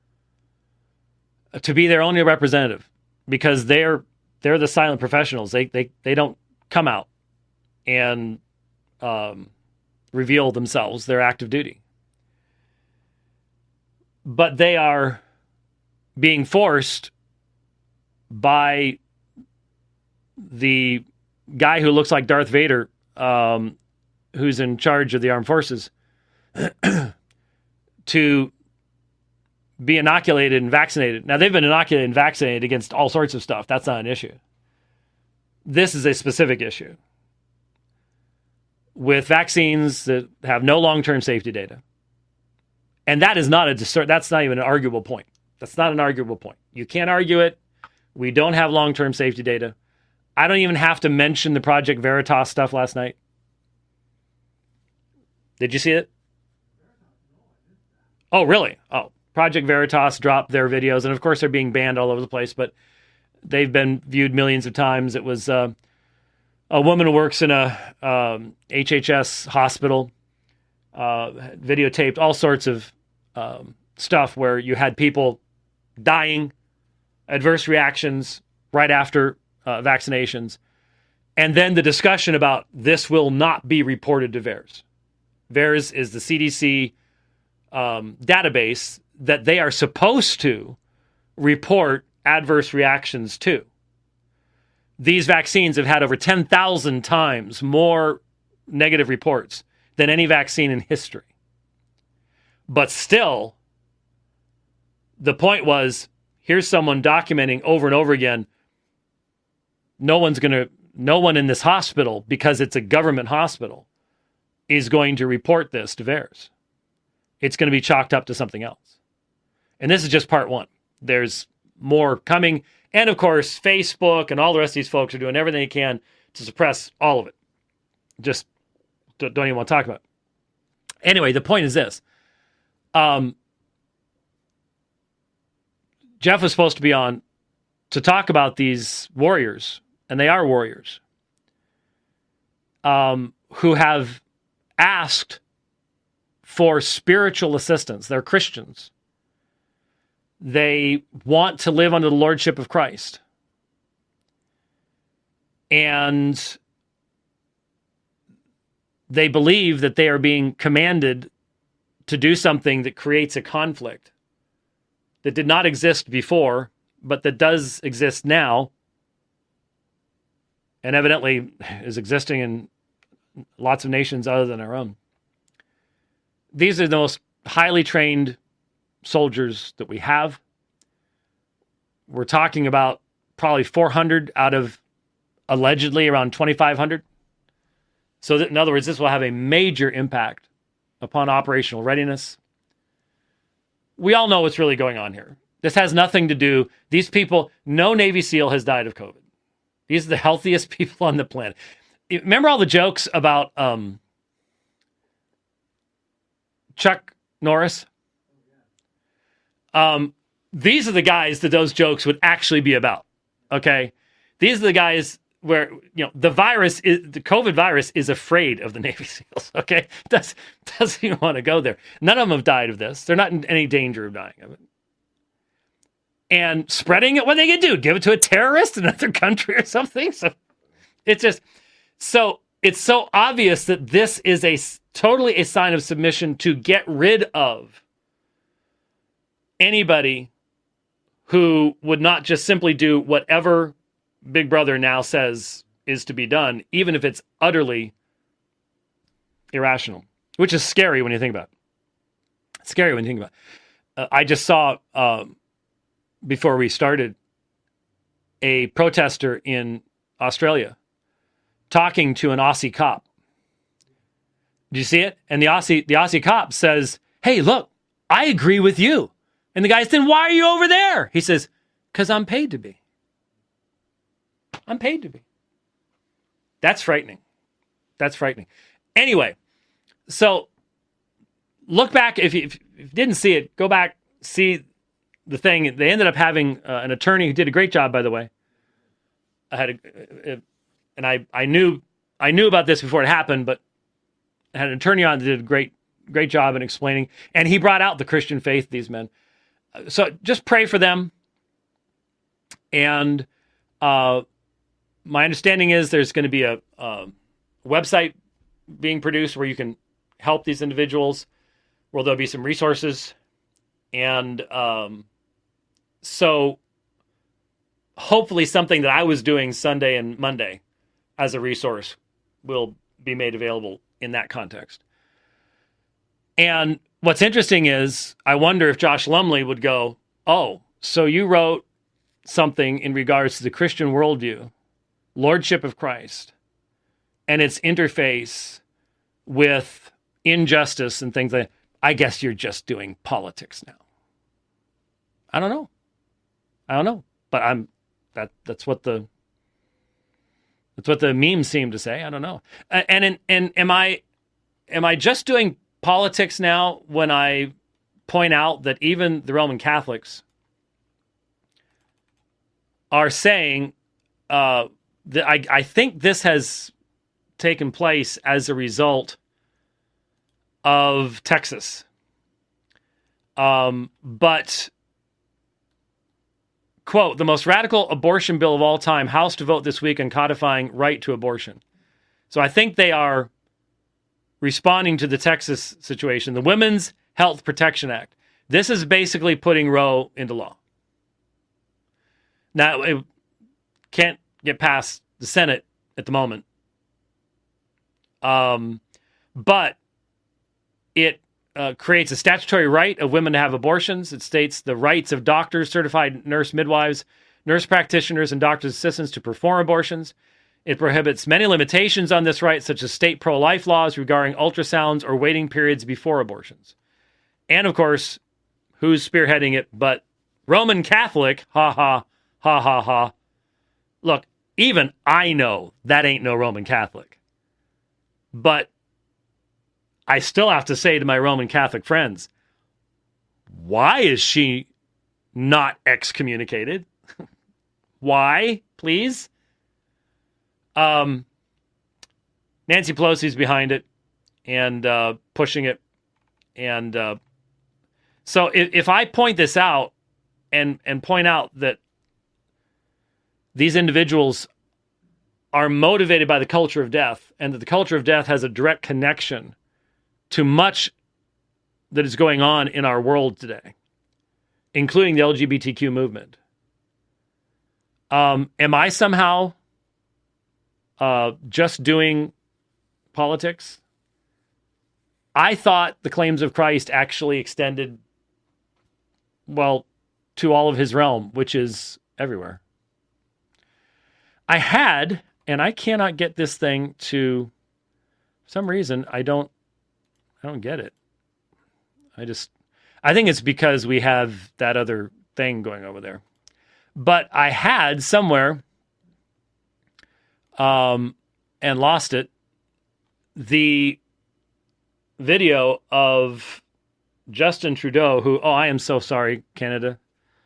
to be their only representative, because they're the silent professionals. They don't come out and reveal themselves, their active duty. But they are being forced by the guy who looks like Darth Vader, who's in charge of the armed forces, to be inoculated and vaccinated. Now, they've been inoculated and vaccinated against all sorts of stuff. That's not an issue. This is a specific issue with vaccines that have no long-term safety data. And that is not that's not even an arguable point. That's not an arguable point. You can't argue it. We don't have long-term safety data. I don't even have to mention the Project Veritas stuff last night. Did you see it? Oh, really? Oh, Project Veritas dropped their videos, and of course they're being banned all over the place, but they've been viewed millions of times. It was a woman who works in a HHS hospital, videotaped all sorts of stuff where you had people dying, adverse reactions right after vaccinations, and then the discussion about this will not be reported to VAERS. VAERS is the CDC database that they are supposed to report adverse reactions to. These vaccines have had over 10,000 times more negative reports than any vaccine in history. But still, the point was, here's someone documenting over and over again, no one in this hospital, because it's a government hospital, is going to report this to VAERS. It's going to be chalked up to something else. And this is just part one. There's more coming. And of course, Facebook and all the rest of these folks are doing everything they can to suppress all of it. Just don't even want to talk about it. Anyway, the point is this. Jeff was supposed to be on to talk about these warriors, and they are warriors, who have asked for spiritual assistance. They're Christians. They want to live under the lordship of Christ. And they believe that they are being commanded to do something that creates a conflict that did not exist before, but that does exist now, and evidently is existing in lots of nations other than our own. These are the most highly trained soldiers that we have. We're talking about probably 400 out of allegedly around 2,500. So in other words, this will have a major impact upon operational readiness. We all know what's really going on here. This has nothing to do, these people, no Navy SEAL has died of COVID. These are the healthiest people on the planet. Remember all the jokes about Chuck Norris? These are the guys that those jokes would actually be about. Okay? These are the guys where, the COVID virus is afraid of the Navy SEALs. Okay? Doesn't even want to go there. None of them have died of this. They're not in any danger of dying of it. And spreading it, what they can do? Give it to a terrorist in another country or something? So it's so obvious that this is totally a sign of submission to get rid of anybody who would not just simply do whatever Big Brother now says is to be done, even if it's utterly irrational, which is scary when you think about it. It's scary when you think about it. I just saw, before we started, a protester in Australia talking to an Aussie cop. Did you see it? And the Aussie cop says, "Hey, look, I agree with you." And the guy said, "Why are you over there?" He says, "Because I'm paid to be. I'm paid to be." That's frightening. That's frightening. Anyway, so look back. If you didn't see it, go back, see the thing. They ended up having an attorney who did a great job, by the way. I knew about this before it happened, but I had an attorney on that did a great job in explaining, and he brought out the Christian faith, these men. So just pray for them. And my understanding is there's going to be a website being produced where you can help these individuals, where there'll be some resources. And so hopefully something that I was doing Sunday and Monday as a resource will be made available in that context. And what's interesting is, I wonder if Josh Lumley would go, "Oh, so you wrote something in regards to the Christian worldview, Lordship of Christ, and its interface with injustice and things like that. I guess you're just doing politics now." I don't know. But that's what the memes seem to say. I don't know. And am I just doing politics now when I point out that even the Roman Catholics are saying that I think this has taken place as a result of Texas. But, quote, "The most radical abortion bill of all time, House to vote this week on codifying right to abortion." So I think they are responding to the Texas situation, the Women's Health Protection Act. This is basically putting Roe into law. Now, it can't get past the Senate at the moment. But it creates a statutory right of women to have abortions. It states the rights of doctors, certified nurse midwives, nurse practitioners, and doctor's assistants to perform abortions. It prohibits many limitations on this right, such as state pro-life laws regarding ultrasounds or waiting periods before abortions. And, of course, who's spearheading it but Roman Catholic? Ha, ha, ha, ha, ha. Look, even I know that ain't no Roman Catholic. But I still have to say to my Roman Catholic friends, why is she not excommunicated. Why, please? Nancy Pelosi's behind it and pushing it. And so if I point this out and point out that these individuals are motivated by the culture of death, and that the culture of death has a direct connection to much that is going on in our world today, including the LGBTQ movement. Am I somehow just doing politics? I thought the claims of Christ actually extended, well, to all of his realm, which is everywhere. I had, and I cannot get this thing to, for some reason, I don't get it. I think it's because we have that other thing going over there. But I had somewhere, and lost it, the video of Justin Trudeau, who, I am so sorry, Canada.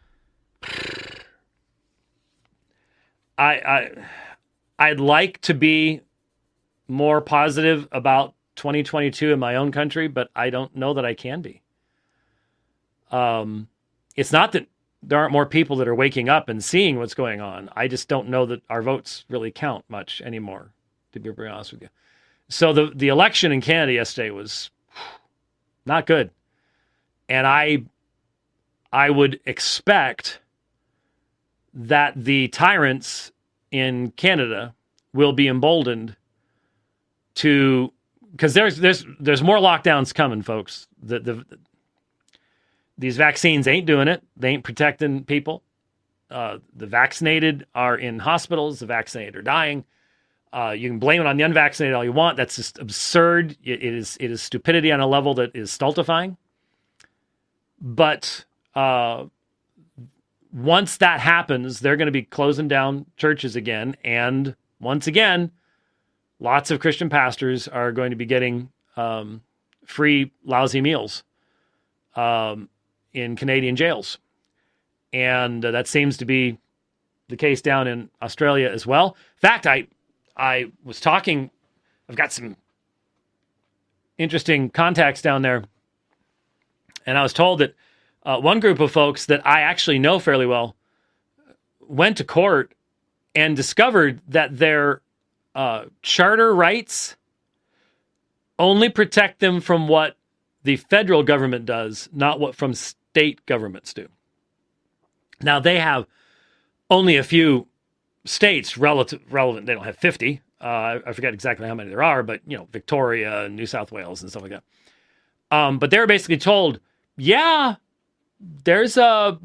I'd like to be more positive about 2022 in my own country, but I don't know that I can be. It's not that there aren't more people that are waking up and seeing what's going on. I just don't know that our votes really count much anymore, to be very honest with you. So the election in Canada yesterday was not good. And I would expect that the tyrants in Canada will be emboldened to, because there's more lockdowns coming, folks. These vaccines ain't doing it. They ain't protecting people. The vaccinated are in hospitals. The vaccinated are dying. You can blame it on the unvaccinated all you want. That's just absurd. It is stupidity on a level that is stultifying. But once that happens, they're going to be closing down churches again. And once again, lots of Christian pastors are going to be getting free lousy meals in Canadian jails. And that seems to be the case down in Australia as well. In fact, I was talking, I've got some interesting contacts down there, and I was told that one group of folks that I actually know fairly well went to court and discovered that their charter rights only protect them from what the federal government does, not what from state governments do. Now, they have only a few states relevant. They don't have 50. I forget exactly how many there are, but, Victoria and New South Wales and stuff like that. But they were basically told, yeah, there's a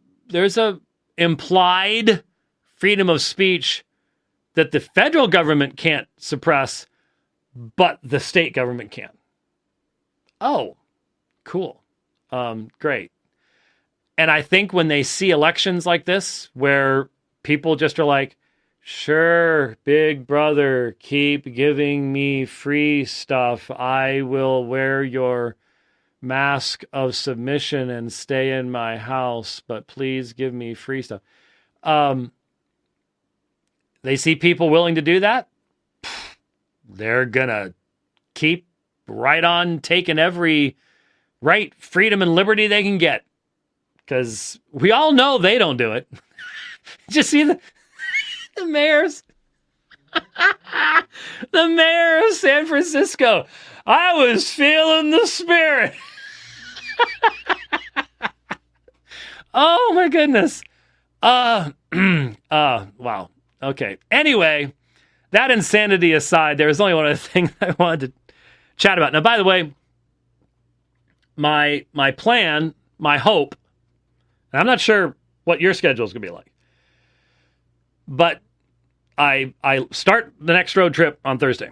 implied freedom of speech that the federal government can't suppress, but the state government can. Oh, cool. Great. And I think when they see elections like this, where people just are like, sure, big brother, keep giving me free stuff. I will wear your mask of submission and stay in my house, but please give me free stuff. They see people willing to do that. They're going to keep right on taking every right, freedom, and liberty they can get. Because we all know they don't do it. Just see the mayors. The mayor of San Francisco. I was feeling the spirit. Oh my goodness. Wow. Okay. Anyway, that insanity aside, there was only one other thing I wanted to chat about. Now, by the way, my plan, my hope, and I'm not sure what your schedule is going to be like, but I start the next road trip on Thursday.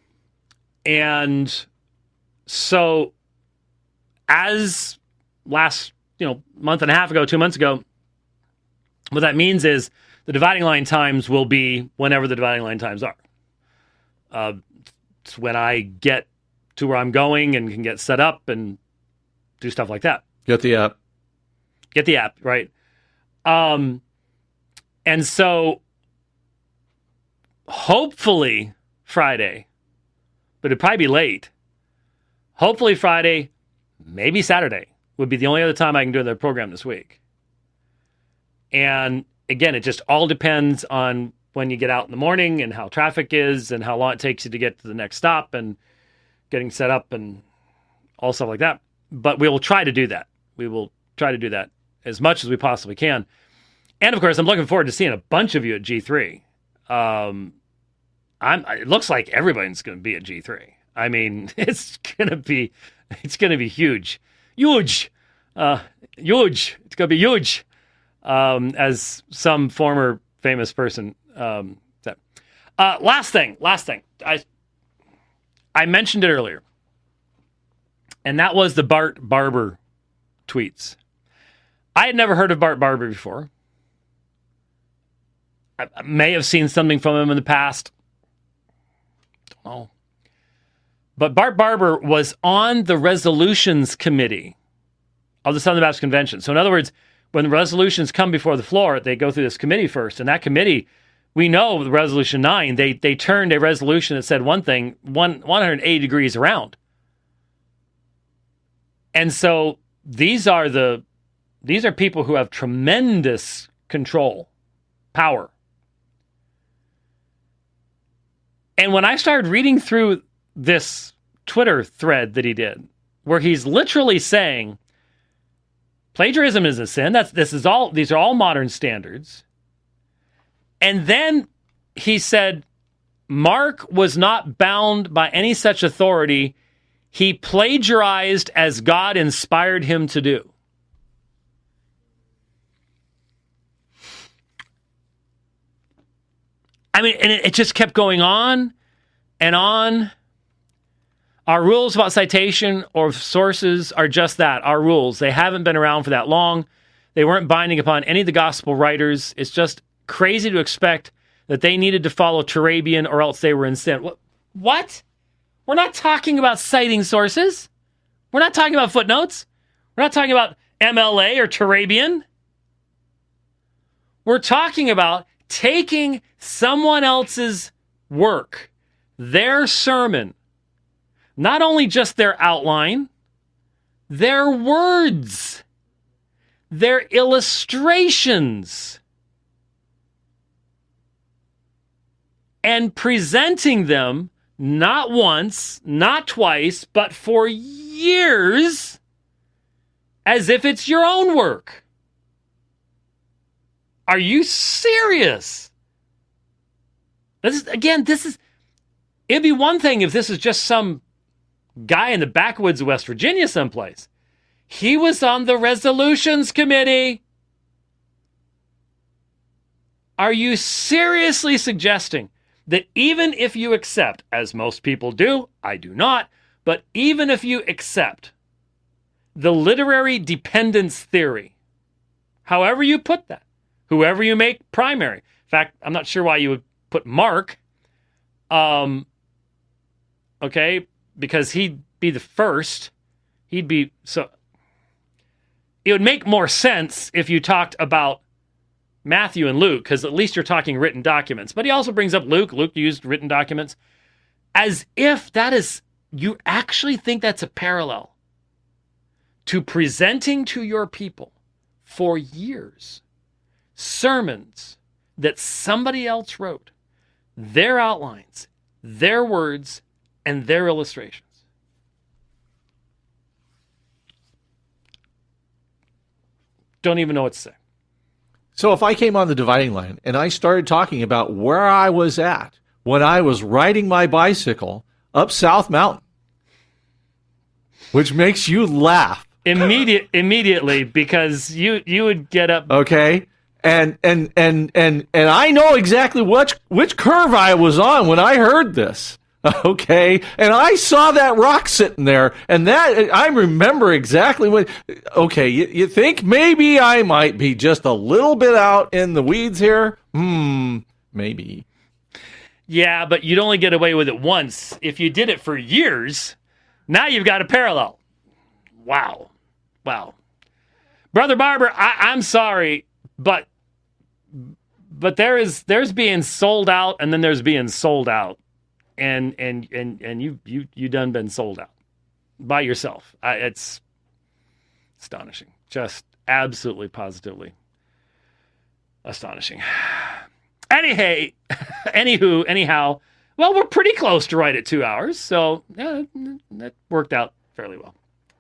And so as last, month and a half ago, 2 months ago, what that means is the dividing line times will be whenever the dividing line times are. It's when I get to where I'm going and can get set up and do stuff like that. Get the app. Get the app, right? And so hopefully Friday, but it'd probably be late. Hopefully Friday, maybe Saturday would be the only other time I can do the program this week. And again, it just all depends on when you get out in the morning and how traffic is and how long it takes you to get to the next stop and getting set up and all stuff like that. But we will try to do that. We will try to do that as much as we possibly can. And of course, I'm looking forward to seeing a bunch of you at G3. It looks like everybody's going to be at G3. I mean, it's going to be huge. Huge. Huge. It's going to be huge. As some former famous person said. Last thing. I mentioned it earlier. And that was the Bart Barber tweets. I had never heard of Bart Barber before. I may have seen something from him in the past. Don't know. But Bart Barber was on the resolutions committee of the Southern Baptist Convention. So in other words, when the resolutions come before the floor, they go through this committee first. And that committee, we know with Resolution 9, they turned a resolution that said one thing 180 degrees around. And so these are people who have tremendous control, power. And when I started reading through this Twitter thread that he did, where he's literally saying plagiarism is a sin. These are all modern standards. And then he said Mark was not bound by any such authority. He plagiarized as God inspired him to do. I mean, and it just kept going on and on. Our rules about citation or sources are just that, our rules. They haven't been around for that long. They weren't binding upon any of the gospel writers. It's just crazy to expect that they needed to follow Turabian or else they were in sin. What? We're not talking about citing sources. We're not talking about footnotes. We're not talking about MLA or Turabian. We're talking about taking someone else's work, their sermon, not only just their outline, their words, their illustrations, and presenting them not once, not twice, but for years as if it's your own work. Are you serious? It'd be one thing if this is just some guy in the backwoods of West Virginia someplace. He was on the resolutions committee. Are you seriously suggesting that even if you accept, as most people do, I do not, but even if you accept the literary dependence theory, however you put that, whoever you make primary. In fact, I'm not sure why you would put Mark. Okay, because he'd be the first. It would make more sense if you talked about Matthew and Luke, because at least you're talking written documents. But he also brings up Luke. Luke used written documents. As if you actually think that's a parallel to presenting to your people for years sermons that somebody else wrote, their outlines, their words, and their illustrations. Don't even know what to say. So if I came on the dividing line and I started talking about where I was at when I was riding my bicycle up South Mountain, which makes you laugh immediately, because you would get up. Okay. And I know exactly which curve I was on when I heard this. Okay. And I saw that rock sitting there, and that I remember exactly what. Okay. You think maybe I might be just a little bit out in the weeds here? Maybe. Yeah, but you'd only get away with it once. If you did it for years, now you've got a parallel. Wow. Brother Barber, I'm sorry, But there's being sold out, and then there's being sold out, and you done been sold out by yourself. It's astonishing, just absolutely, positively astonishing. Anyhow, well, we're pretty close to right at 2 hours, so yeah, that worked out fairly well.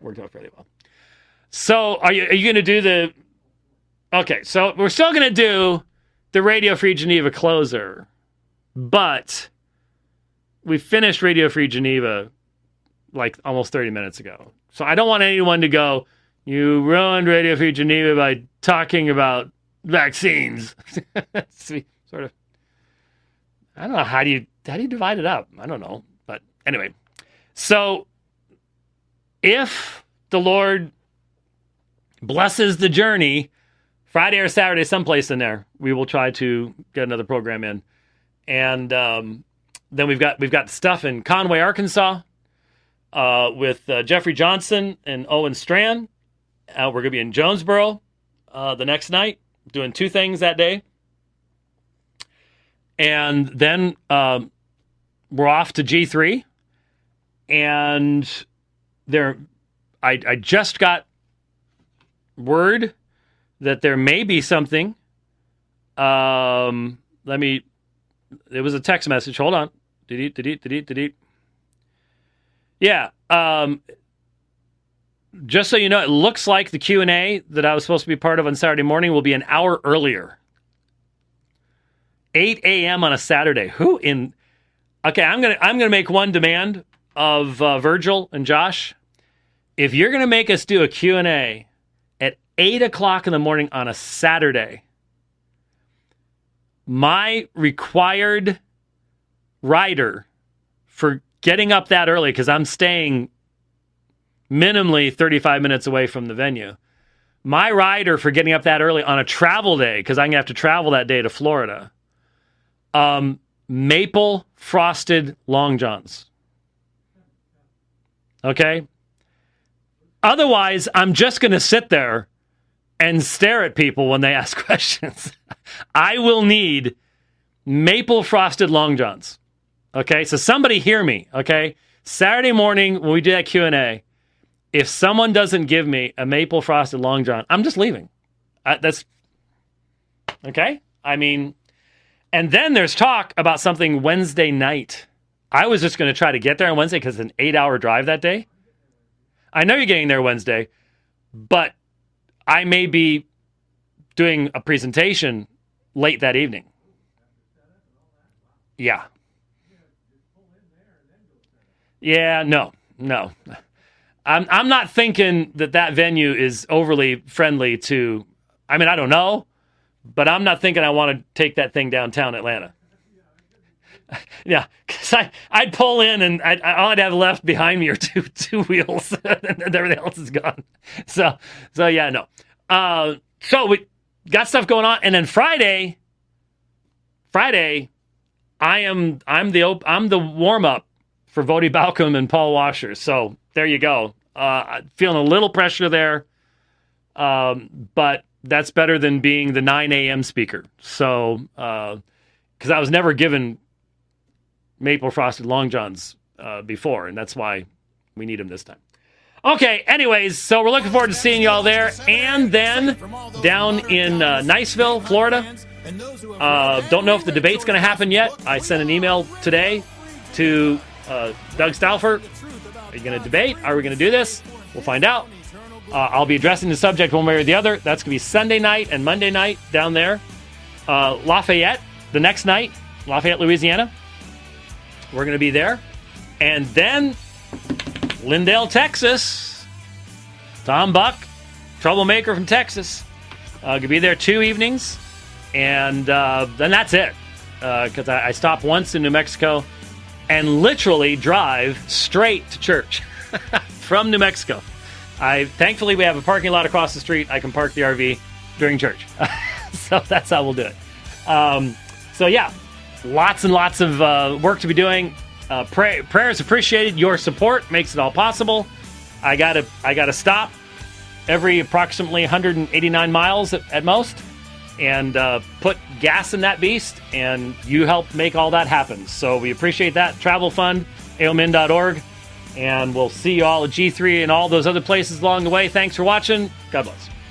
So, are you going to do the? Okay, so we're still going to do the Radio Free Geneva closer, but we finished Radio Free Geneva like almost 30 minutes ago. So I don't want anyone to go, you ruined Radio Free Geneva by talking about vaccines. Sort of. I don't know, how do you divide it up? I don't know. But anyway, so if the Lord blesses the journey, Friday or Saturday, someplace in there, we will try to get another program in. And then we've got stuff in Conway, Arkansas, with Jeffrey Johnson and Owen Strand. We're going to be in Jonesboro the next night, doing 2 things that day. And then we're off to G3. And I just got word that there may be something. It was a text message. Hold on. Delete. Yeah. Just so you know, it looks like the Q&A that I was supposed to be part of on Saturday morning will be an hour earlier. 8 a.m. on a Saturday. Okay, I'm gonna make one demand of Virgil and Josh. If you're gonna make us do a Q&A at 8 o'clock in the morning on a Saturday, my required rider for getting up that early, because I'm staying minimally 35 minutes away from the venue, my rider for getting up that early on a travel day, because I'm going to have to travel that day to Florida, maple frosted Long Johns. Okay? Otherwise, I'm just going to sit there and stare at people when they ask questions. I will need maple frosted Long Johns. Okay? So somebody hear me, okay? Saturday morning when we do that Q&A, if someone doesn't give me a maple frosted Long John, I'm just leaving. That's okay? I mean, and then there's talk about something Wednesday night. I was just going to try to get there on Wednesday because it's an 8-hour drive that day. I know you're getting there Wednesday, but I may be doing a presentation late that evening. Yeah. Yeah, no. I'm not thinking that venue is overly friendly to, I mean, I don't know, but I'm not thinking I want to take that thing downtown Atlanta. Yeah, because I'd pull in and all I'd have left behind me are two wheels and everything else is gone. So yeah, no. So we got stuff going on, and then Friday, I'm the warm up for Vodi Balcom and Paul Washer. So there you go. Feeling a little pressure there, but that's better than being the 9 a.m. speaker. So, because I was never given maple frosted Long Johns before, and that's why we need them this time. Okay, anyways, so we're looking forward to seeing you all there. And then down in Niceville, Florida, don't know if the debate's going to happen yet. I sent an email today to Doug Stauffer. Are you going to debate? Are we going to do this? We'll find out. I'll be addressing the subject one way or the other. That's going to be Sunday night and Monday night down there. Lafayette, the next night, Lafayette, Louisiana. We're going to be there. And then Lindale, Texas. Tom Buck, troublemaker from Texas. Going to be there 2 evenings. And then that's it. Because I stopped once in New Mexico and literally drive straight to church from New Mexico. Thankfully, we have a parking lot across the street. I can park the RV during church. So that's how we'll do it. So yeah, lots and lots of work to be doing. Prayers appreciated. Your support makes it all possible. I gotta stop every approximately 189 miles at most and put gas in that beast, and you help make all that happen. So we appreciate that. Travel Fund, aomin.org, and we'll see you all at G3 and all those other places along the way. Thanks for watching. God bless.